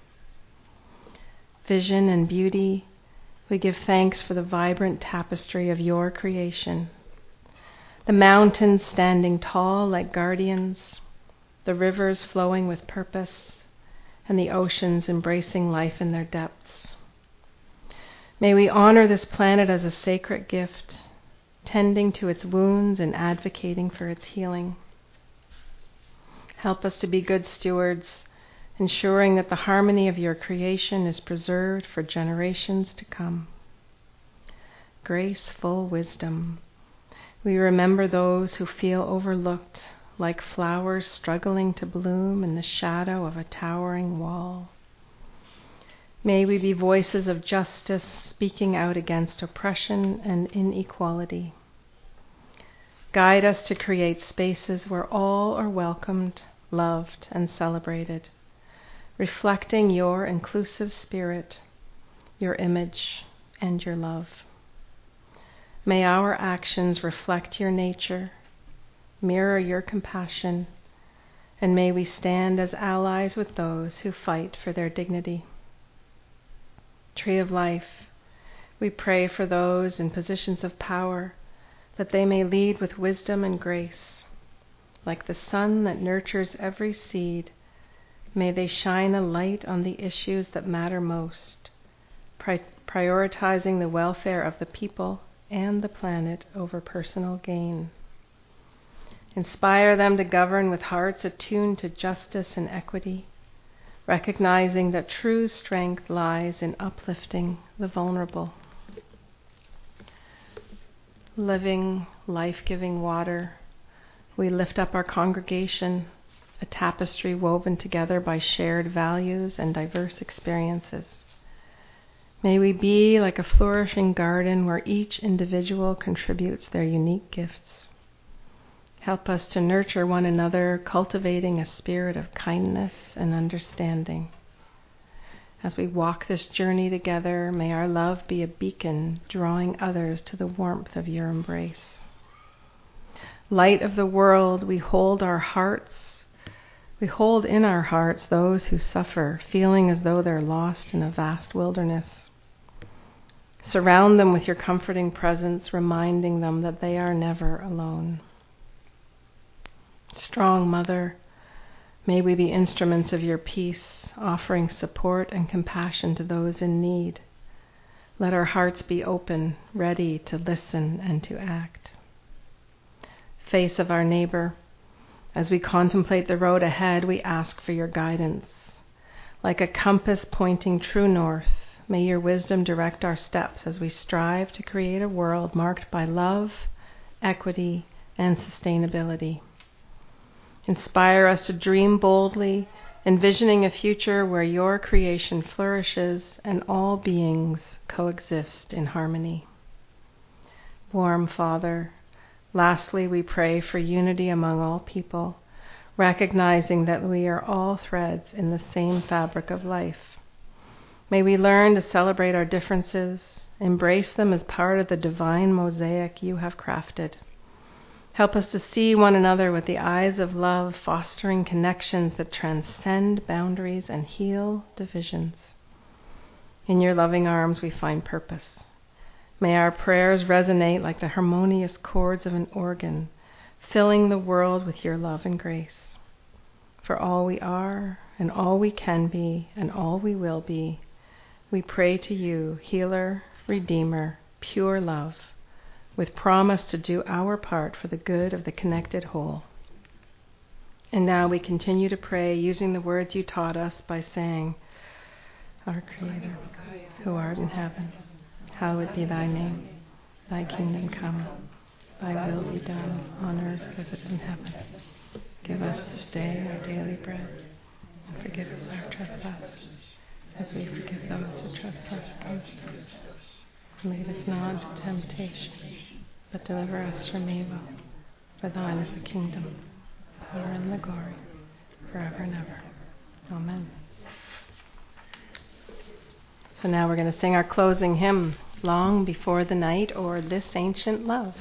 Vision and beauty, we give thanks for the vibrant tapestry of your creation. The mountains standing tall like guardians, the rivers flowing with purpose, and the oceans embracing life in their depths. May we honor this planet as a sacred gift, tending to its wounds and advocating for its healing. Help us to be good stewards, ensuring that the harmony of your creation is preserved for generations to come. Graceful wisdom, we remember those who feel overlooked, like flowers struggling to bloom in the shadow of a towering wall. May we be voices of justice, speaking out against oppression and inequality. Guide us to create spaces where all are welcomed, loved, and celebrated, reflecting your inclusive spirit, your image, and your love. May our actions reflect your nature, mirror your compassion, and may we stand as allies with those who fight for their dignity. Tree of Life, we pray for those in positions of power, that they may lead with wisdom and grace. Like the sun that nurtures every seed, may they shine a light on the issues that matter most, pri- prioritizing the welfare of the people and the planet over personal gain. Inspire them to govern with hearts attuned to justice and equity, recognizing that true strength lies in uplifting the vulnerable. Living, life-giving water, we lift up our congregation, a tapestry woven together by shared values and diverse experiences. May we be like a flourishing garden where each individual contributes their unique gifts. Help us to nurture one another, cultivating a spirit of kindness and understanding. As we walk this journey together, may our love be a beacon, drawing others to the warmth of your embrace. Light of the world, we hold our hearts, we hold in our hearts those who suffer, feeling as though they're lost in a vast wilderness. Surround them with your comforting presence, reminding them that they are never alone. Strong Mother, may we be instruments of your peace, offering support and compassion to those in need. Let our hearts be open, ready to listen and to act. Face of our neighbor, as we contemplate the road ahead, we ask for your guidance. Like a compass pointing true north, may your wisdom direct our steps as we strive to create a world marked by love, equity, and sustainability. Inspire us to dream boldly, envisioning a future where your creation flourishes and all beings coexist in harmony. Warm Father, lastly, we pray for unity among all people, recognizing that we are all threads in the same fabric of life. May we learn to celebrate our differences, embrace them as part of the divine mosaic you have crafted. Help us to see one another with the eyes of love, fostering connections that transcend boundaries and heal divisions. In your loving arms we find purpose. May our prayers resonate like the harmonious chords of an organ, filling the world with your love and grace. For all we are, and all we can be, and all we will be, we pray to you, Healer, Redeemer, pure love, with promise to do our part for the good of the connected whole. And now we continue to pray using the words you taught us by saying, Our Creator, who art in heaven, hallowed be thy name. Thy kingdom come, thy will be done on earth as it is in heaven. Give us this day our daily bread, and forgive us our trespasses, as we forgive those who trespass against us. And lead us not into temptation, but deliver us from evil. For thine is the kingdom, the power, and the glory, forever and ever. Amen. So now we're going to sing our closing hymn, Long Before the Night, or This Ancient Love.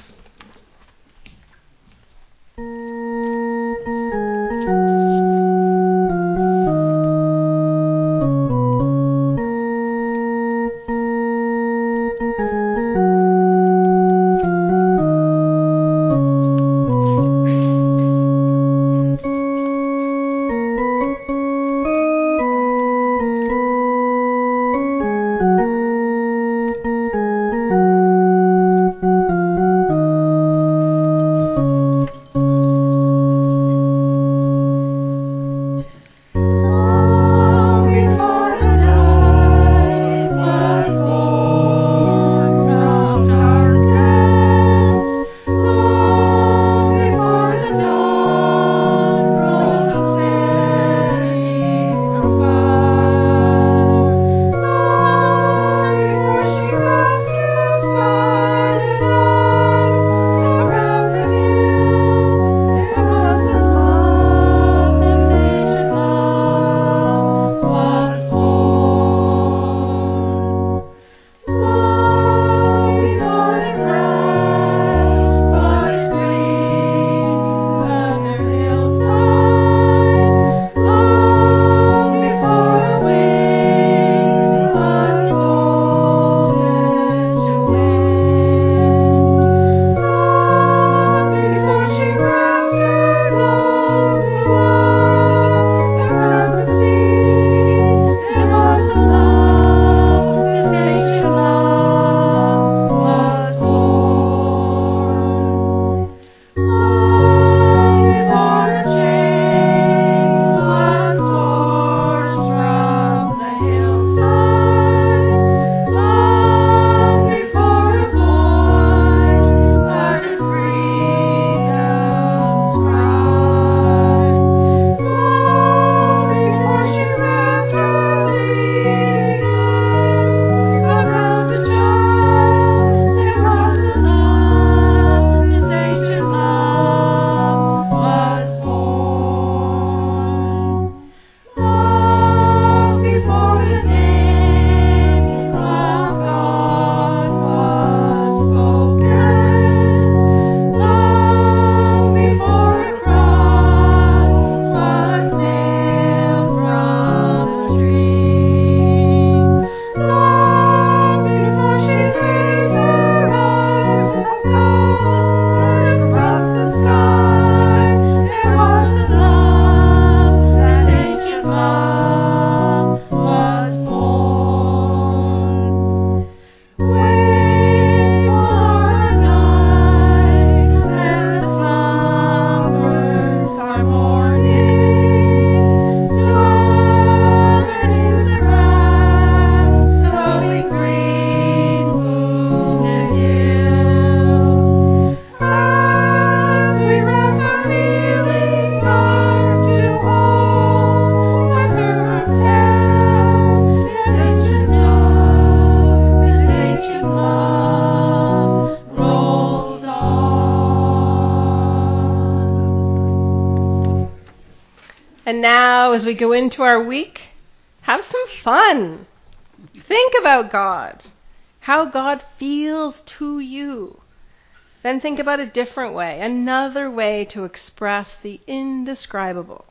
And now, as we go into our week, have some fun. Think about God, how God feels to you. Then think about a different way, another way to express the indescribable.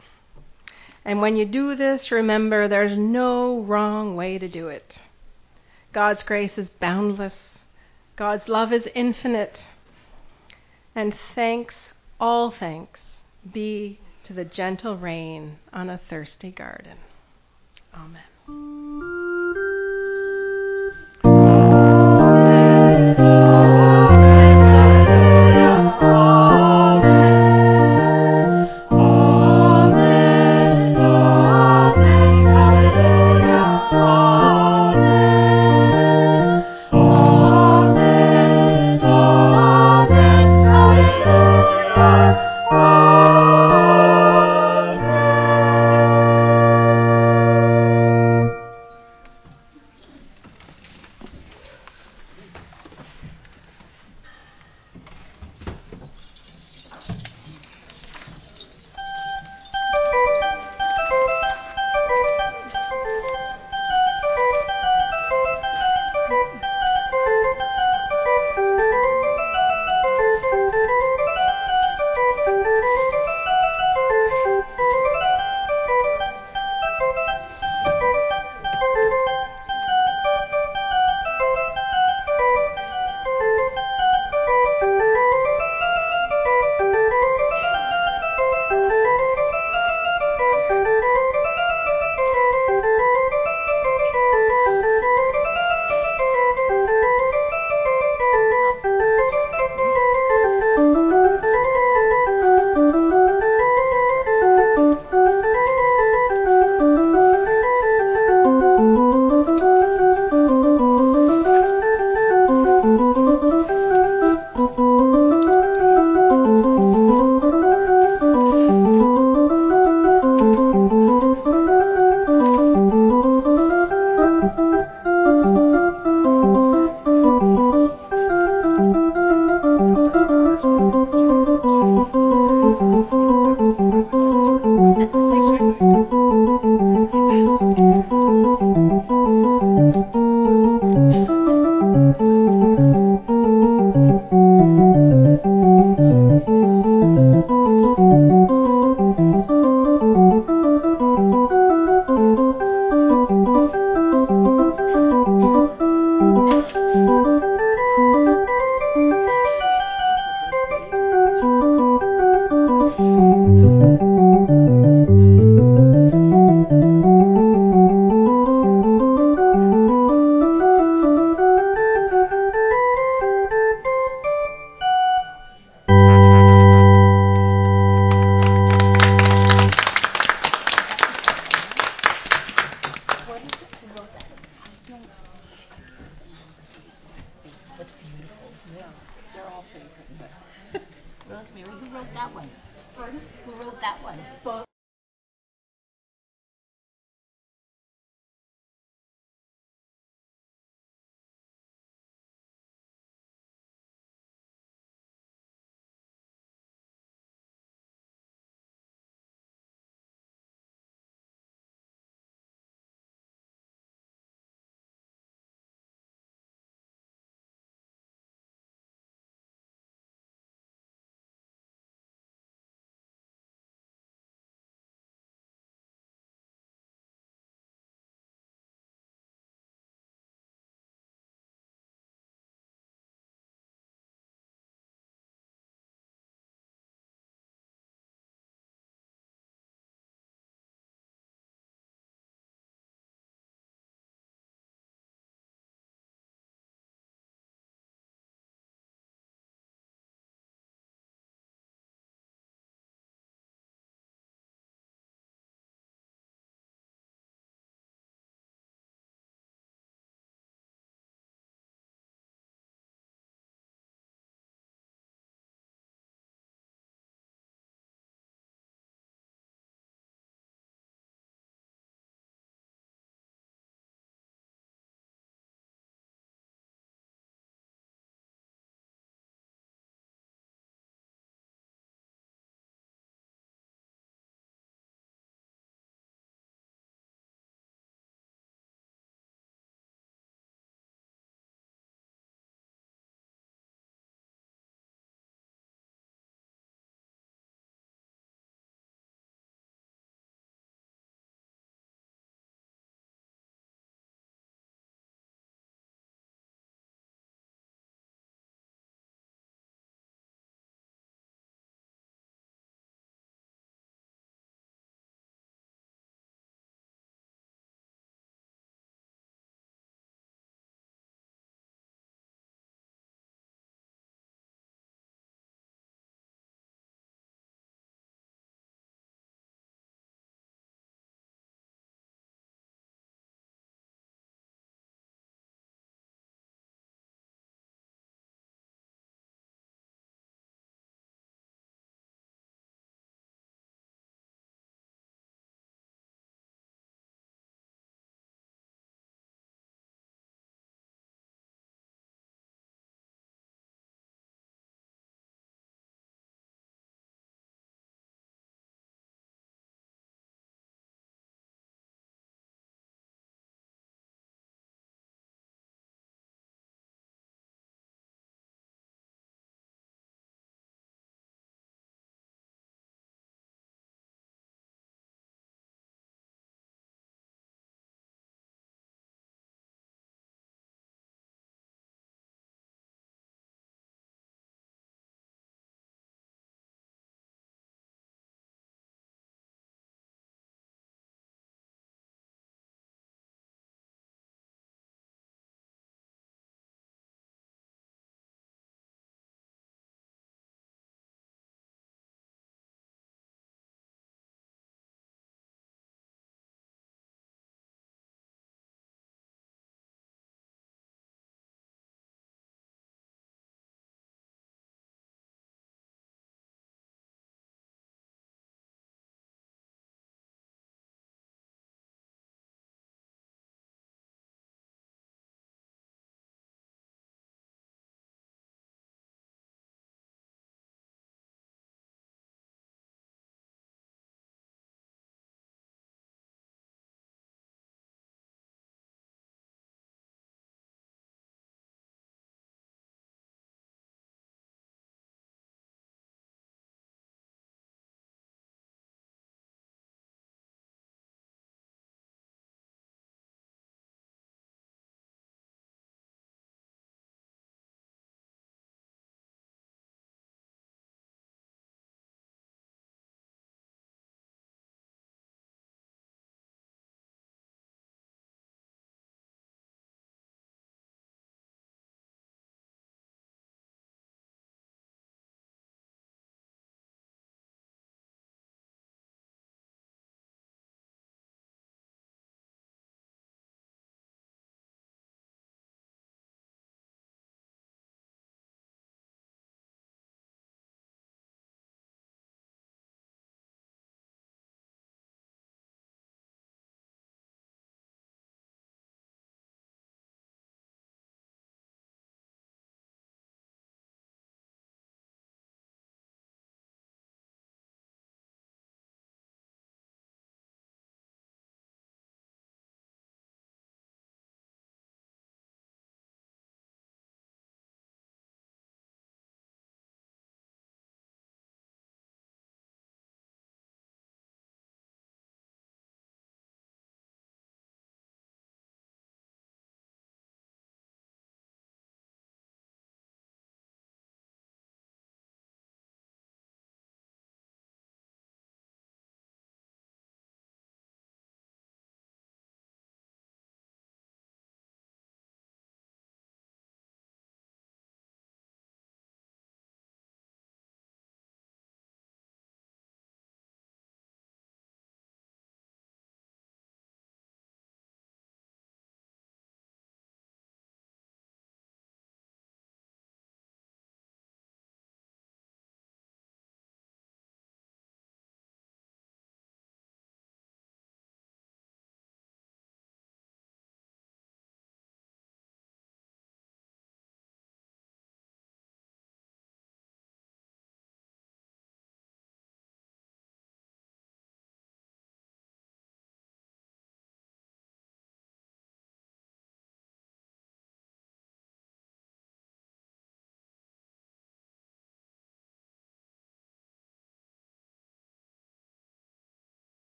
And when you do this, remember there's no wrong way to do it. God's grace is boundless. God's love is infinite. And thanks, all thanks, be to the gentle rain on a thirsty garden. Amen. Amen. Rosemary, who wrote that one? Who wrote that one?